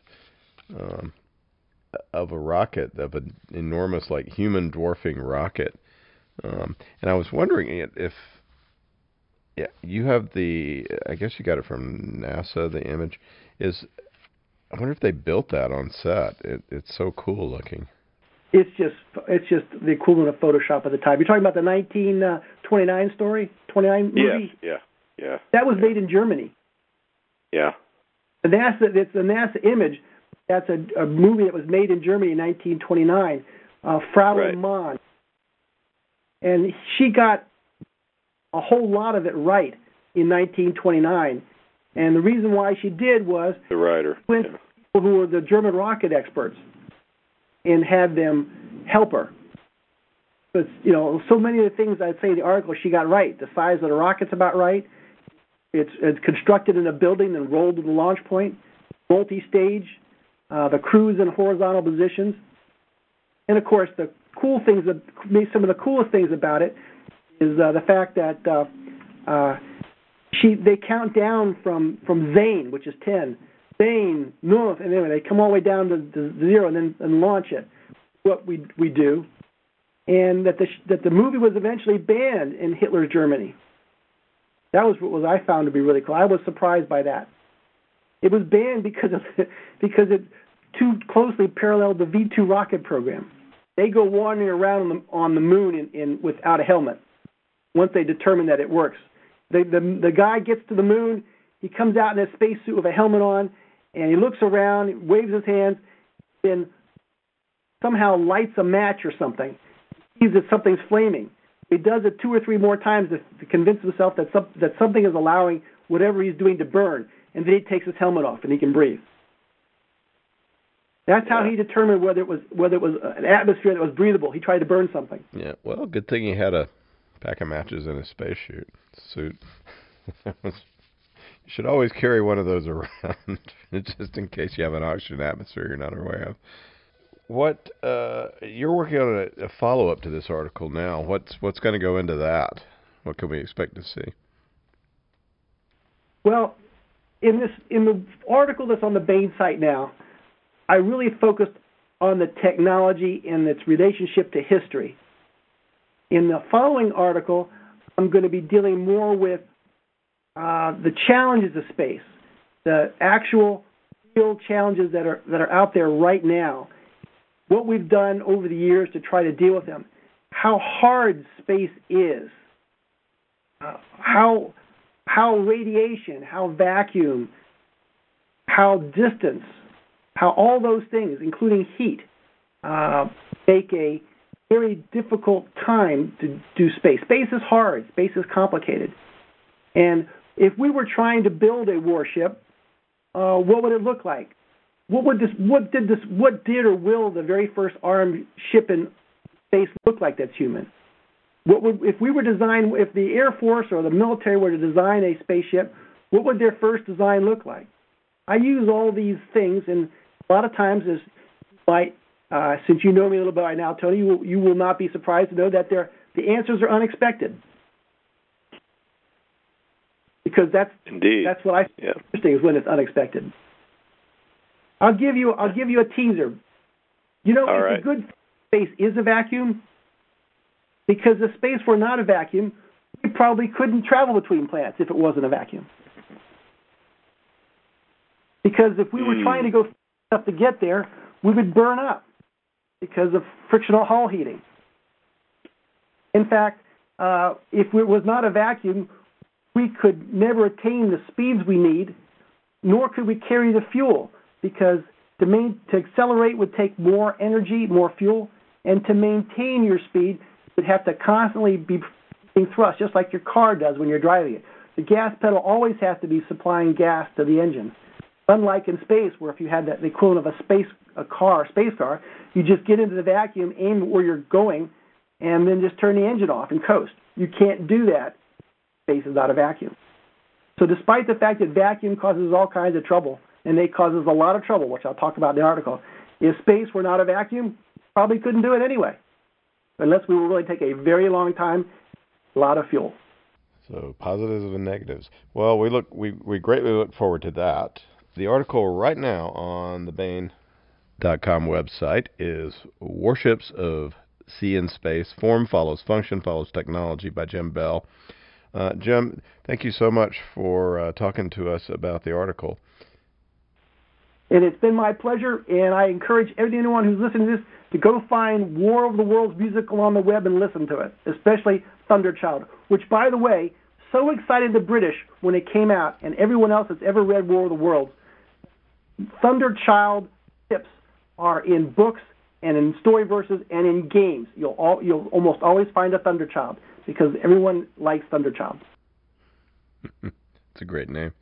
of a rocket, of an enormous, like, human dwarfing rocket. And I was wondering if you have I guess you got it from NASA, the image. I wonder if they built that on set. It's so cool looking. It's just the equivalent of Photoshop at the time. You're talking about the 1929 29 movie? Yeah. That was made in Germany. Yeah. It's a NASA image. That's a movie that was made in Germany in 1929, Frau Mann. And she got a whole lot of it right in 1929. And the reason why she did was the writer went to people who were the German rocket experts and had them help her. But, so many of the things I'd say in the article she got right. The size of the rocket's about right. It's constructed in a building and rolled to the launch point. Multi-stage. The crew's in horizontal positions. And, of course, some of the coolest things about it is the fact that they count down from Zane, which is 10. Zane, North, and anyway, they come all the way down to 0 and launch it. What we do. And that the movie was eventually banned in Hitler's Germany. That was what I found to be really cool. I was surprised by that. It was banned because it too closely paralleled the V2 rocket program. They go wandering around on the moon without a helmet once they determine that it works. The guy gets to the moon, he comes out in a spacesuit with a helmet on, and he looks around, waves his hands, then somehow lights a match or something. He sees that something's flaming. He does it 2 or 3 more times to convince himself that something is allowing whatever he's doing to burn, and then he takes his helmet off and he can breathe. That's how he determined whether it was an atmosphere that was breathable. He tried to burn something. Yeah, well, good thing he had a pack of matches in his space suit. You should always carry one of those around, just in case you have an oxygen atmosphere you're not aware of. What you're working on a follow-up to this article now. What's going to go into that? What can we expect to see? Well, in the article that's on the Bain site now, I really focused on the technology and its relationship to history. In the following article, I'm going to be dealing more with the challenges of space, the actual real challenges that are out there right now, what we've done over the years to try to deal with them, how hard space is, how radiation, how vacuum, how distance, how all those things, including heat, make a very difficult time to do space. Space is hard. Space is complicated. And if we were trying to build a warship, what would it look like? What did or will the very first armed ship in space look like that's human? If the Air Force or the military were to design a spaceship, what would their first design look like? I use all these things, and a lot of times, since you know me a little bit by now, Tony, you will not be surprised to know that the answers are unexpected. Because that's what I think interesting is when it's unexpected. I'll give you a teaser. You know, if a good space is a vacuum, because if space were not a vacuum, we probably couldn't travel between planets if it wasn't a vacuum. Because if we were trying to go up to get there, we would burn up because of frictional hull heating. In fact, if it was not a vacuum, we could never attain the speeds we need, nor could we carry the fuel, because to accelerate would take more energy, more fuel, and to maintain your speed, you would have to constantly be being thrust, just like your car does when you're driving it. The gas pedal always has to be supplying gas to the engine. Unlike in space, where if you had the equivalent of a space car, you just get into the vacuum, aim where you're going, and then just turn the engine off and coast. You can't do that. Space is not a vacuum. So despite the fact that vacuum causes all kinds of trouble, and it causes a lot of trouble, which I'll talk about in the article, if space were not a vacuum, probably couldn't do it anyway, unless we will really take a very long time, a lot of fuel. So positives and negatives. Well, we greatly look forward to that. The article right now on the Baen.com website is Warships of Sea and Space, Form Follows Function Follows Technology by Jim Bell. Jim, thank you so much for talking to us about the article. And it's been my pleasure, and I encourage anyone who's listening to this to go find War of the Worlds musical on the web and listen to it, especially Thunderchild, which, by the way, so excited the British when it came out, and everyone else that's ever read War of the Worlds. Thunderchild tips are in books and in story verses and in games. You'll almost always find a Thunderchild because everyone likes Thunderchild. It's a great name.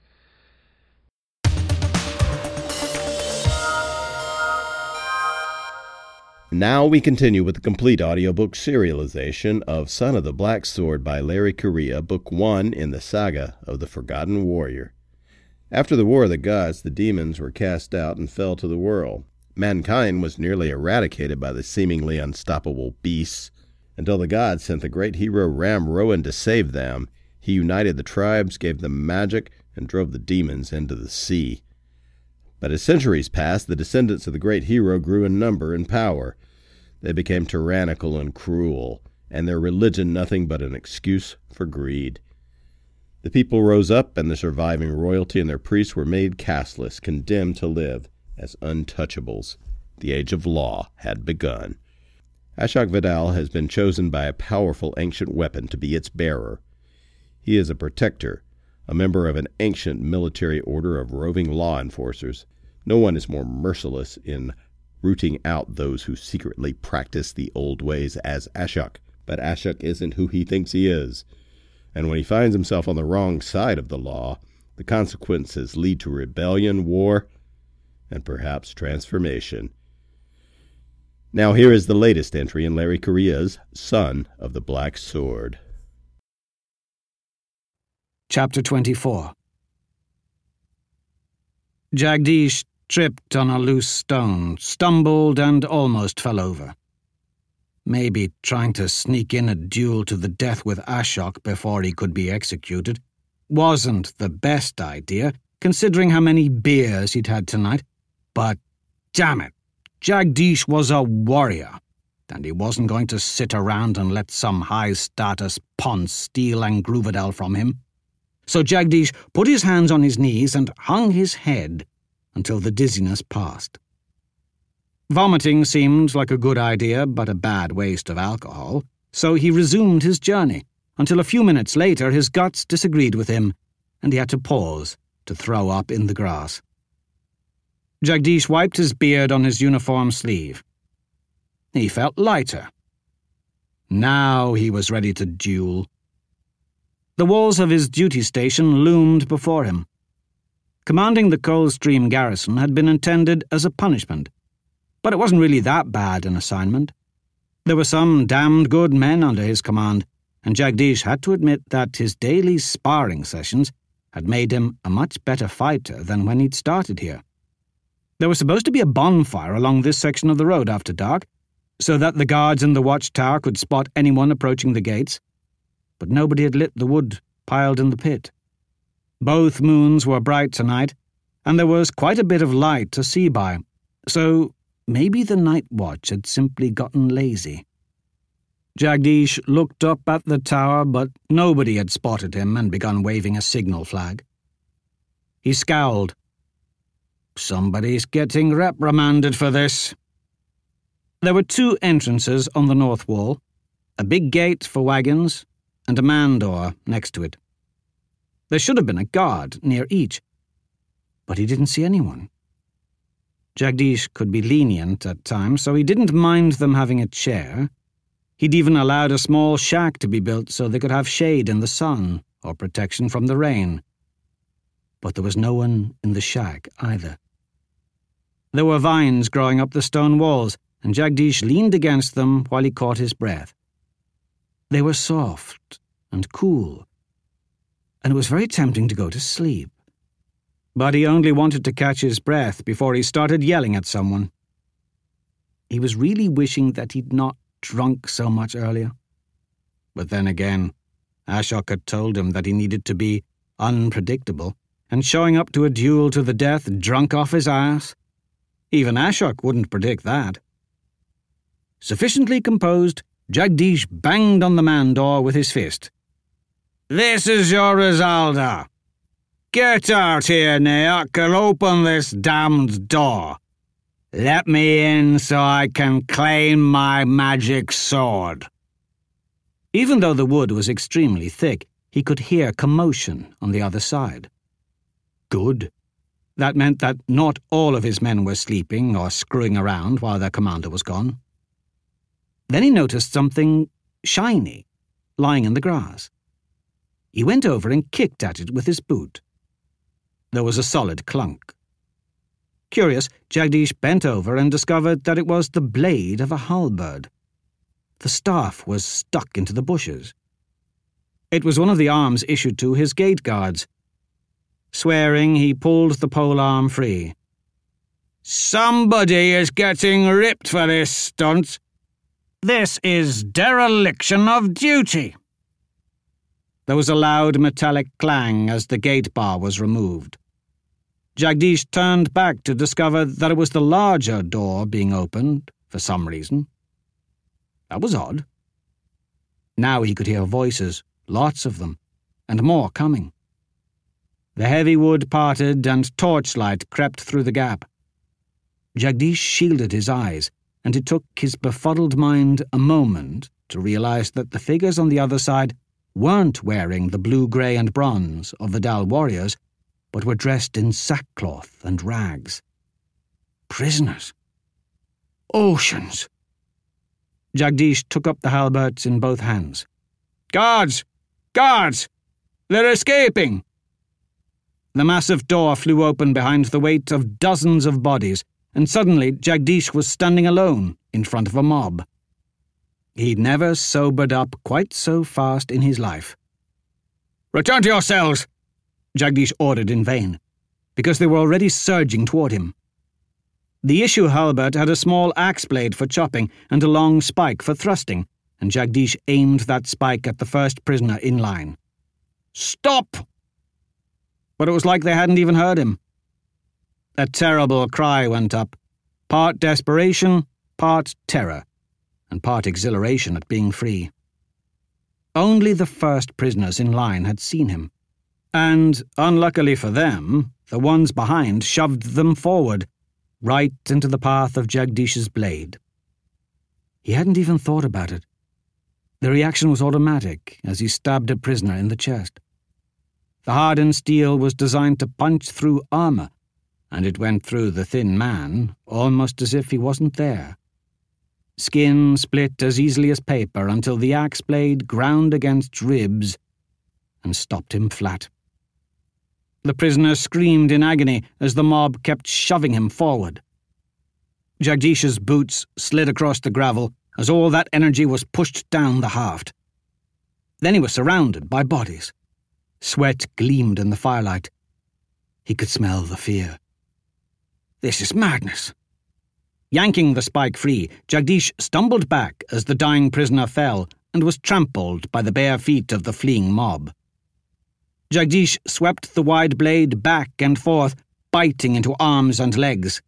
Now we continue with the complete audiobook serialization of Son of the Black Sword by Larry Correia, Book 1 in the Saga of the Forgotten Warrior. After the War of the Gods, the demons were cast out and fell to the world. Mankind was nearly eradicated by the seemingly unstoppable beasts, until the gods sent the great hero Ram Rowan to save them. He united the tribes, gave them magic, and drove the demons into the sea. But as centuries passed, the descendants of the great hero grew in number and power. They became tyrannical and cruel, and their religion nothing but an excuse for greed. The people rose up, and the surviving royalty and their priests were made casteless, condemned to live as untouchables. The age of law had begun. Ashok Vidal has been chosen by a powerful ancient weapon to be its bearer. He is a protector, a member of an ancient military order of roving law enforcers. No one is more merciless in rooting out those who secretly practice the old ways as Ashok. But Ashok isn't who he thinks he is. And when he finds himself on the wrong side of the law, the consequences lead to rebellion, war, and perhaps transformation. Now here is the latest entry in Larry Correia's Son of the Black Sword. Chapter 24. Jagdish tripped on a loose stone, stumbled, and almost fell over. Maybe trying to sneak in a duel to the death with Ashok before he could be executed wasn't the best idea, considering how many beers he'd had tonight. But, damn it, Jagdish was a warrior, and he wasn't going to sit around and let some high-status ponce steal Angruvidal from him. So Jagdish put his hands on his knees and hung his head until the dizziness passed. Vomiting seemed like a good idea, but a bad waste of alcohol, so he resumed his journey, until a few minutes later his guts disagreed with him, and he had to pause to throw up in the grass. Jagdish wiped his beard on his uniform sleeve. He felt lighter. Now he was ready to duel. The walls of his duty station loomed before him. Commanding the Coldstream garrison had been intended as a punishment, but it wasn't really that bad an assignment. There were some damned good men under his command, and Jagdish had to admit that his daily sparring sessions had made him a much better fighter than when he'd started here. There was supposed to be a bonfire along this section of the road after dark, so that the guards in the watchtower could spot anyone approaching the gates, but nobody had lit the wood piled in the pit. Both moons were bright tonight, and there was quite a bit of light to see by, so maybe the night watch had simply gotten lazy. Jagdish looked up at the tower, but nobody had spotted him and begun waving a signal flag. He scowled. Somebody's getting reprimanded for this. There were 2 entrances on the north wall, a big gate for wagons, and a man door next to it. There should have been a guard near each, but he didn't see anyone. Jagdish could be lenient at times, so he didn't mind them having a chair. He'd even allowed a small shack to be built so they could have shade in the sun or protection from the rain. But there was no one in the shack either. There were vines growing up the stone walls, and Jagdish leaned against them while he caught his breath. They were soft and cool, and it was very tempting to go to sleep. But he only wanted to catch his breath before he started yelling at someone. He was really wishing that he'd not drunk so much earlier. But then again, Ashok had told him that he needed to be unpredictable, and showing up to a duel to the death drunk off his ass? Even Ashok wouldn't predict that. Sufficiently composed, Jagdish banged on the man door with his fist. "This is your Rizalda. Get out here, Nayak, and open this damned door. Let me in so I can claim my magic sword." Even though the wood was extremely thick, he could hear commotion on the other side. Good. That meant that not all of his men were sleeping or screwing around while their commander was gone. Then he noticed something shiny lying in the grass. He went over and kicked at it with his boot. There was a solid clunk. Curious, Jagdish bent over and discovered that it was the blade of a halberd. The staff was stuck into the bushes. It was one of the arms issued to his gate guards. Swearing, he pulled the polearm free. "Somebody is getting ripped for this stunt. This is dereliction of duty." There was a loud metallic clang as the gate bar was removed. Jagdish turned back to discover that it was the larger door being opened, for some reason. That was odd. Now he could hear voices, lots of them, and more coming. The heavy wood parted and torchlight crept through the gap. Jagdish shielded his eyes, and it took his befuddled mind a moment to realize that the figures on the other side weren't wearing the blue, grey and bronze of the Dal warriors, but were dressed in sackcloth and rags. Prisoners. Oceans. Jagdish took up the halberts in both hands. "Guards! Guards! They're escaping!" The massive door flew open behind the weight of dozens of bodies, and suddenly Jagdish was standing alone in front of a mob. He'd never sobered up quite so fast in his life. "Return to your cells!" Jagdish ordered in vain, because they were already surging toward him. The issue halbert had a small axe blade for chopping and a long spike for thrusting, and Jagdish aimed that spike at the first prisoner in line. "Stop!" But it was like they hadn't even heard him. A terrible cry went up, part desperation, part terror, and part exhilaration at being free. Only the first prisoners in line had seen him, and, unluckily for them, the ones behind shoved them forward, right into the path of Jagdish's blade. He hadn't even thought about it. The reaction was automatic as he stabbed a prisoner in the chest. The hardened steel was designed to punch through armor, and it went through the thin man almost as if he wasn't there. Skin split as easily as paper until the axe blade ground against ribs and stopped him flat. The prisoner screamed in agony as the mob kept shoving him forward. Jagdish's boots slid across the gravel as all that energy was pushed down the haft. Then he was surrounded by bodies. Sweat gleamed in the firelight. He could smell the fear. This is madness. Yanking the spike free, Jagdish stumbled back as the dying prisoner fell and was trampled by the bare feet of the fleeing mob. Jagdish swept the wide blade back and forth, biting into arms and legs.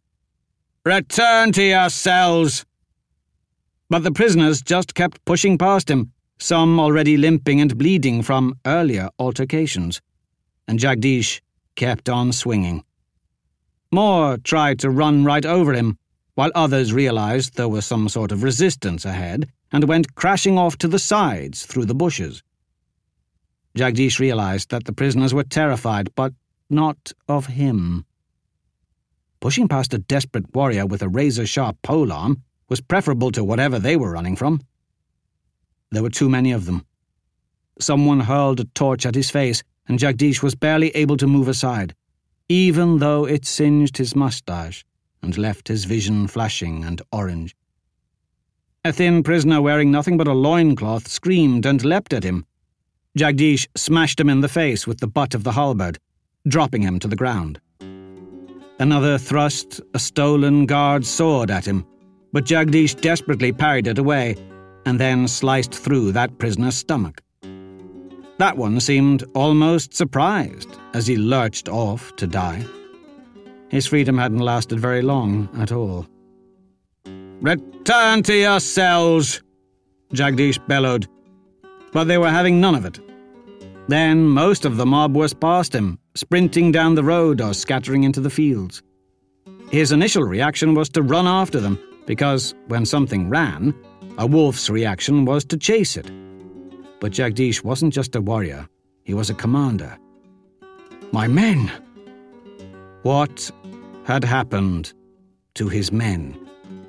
"Return to your cells!" But the prisoners just kept pushing past him, some already limping and bleeding from earlier altercations, and Jagdish kept on swinging. More tried to run right over him, while others realized there was some sort of resistance ahead and went crashing off to the sides through the bushes. Jagdish realized that the prisoners were terrified, but not of him. Pushing past a desperate warrior with a razor-sharp polearm was preferable to whatever they were running from. There were too many of them. Someone hurled a torch at his face, and Jagdish was barely able to move aside, even though it singed his mustache and left his vision flashing and orange. A thin prisoner wearing nothing but a loincloth screamed and leapt at him. Jagdish smashed him in the face with the butt of the halberd, dropping him to the ground. Another thrust a stolen guard's sword at him, but Jagdish desperately parried it away and then sliced through that prisoner's stomach. That one seemed almost surprised as he lurched off to die. His freedom hadn't lasted very long at all. "Return to your cells!" Jagdish bellowed, but they were having none of it. Then most of the mob was past him, sprinting down the road or scattering into the fields. His initial reaction was to run after them, because when something ran, a wolf's reaction was to chase it. But Jagdish wasn't just a warrior, he was a commander. My men! What had happened to his men?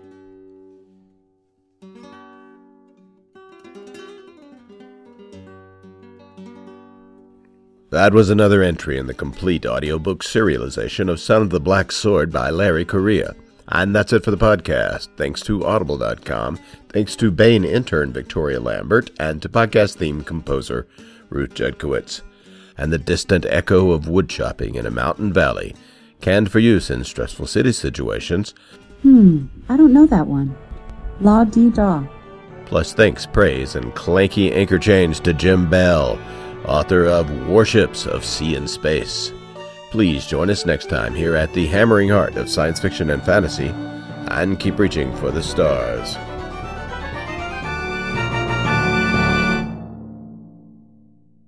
That was another entry in the complete audiobook serialization of Son of the Black Sword by Larry Correia. And that's it for the podcast. Thanks to Audible.com, thanks to Bane intern Victoria Lambert, and to podcast theme composer Ruth Judkowitz. And the distant echo of woodchopping in a mountain valley, canned for use in stressful city situations. I don't know that one. La-dee-da. Plus thanks, praise, and clanky anchor change to Jim Bell, author of Warships of Sea and Space. Please join us next time here at the hammering heart of science fiction and fantasy, and keep reaching for the stars.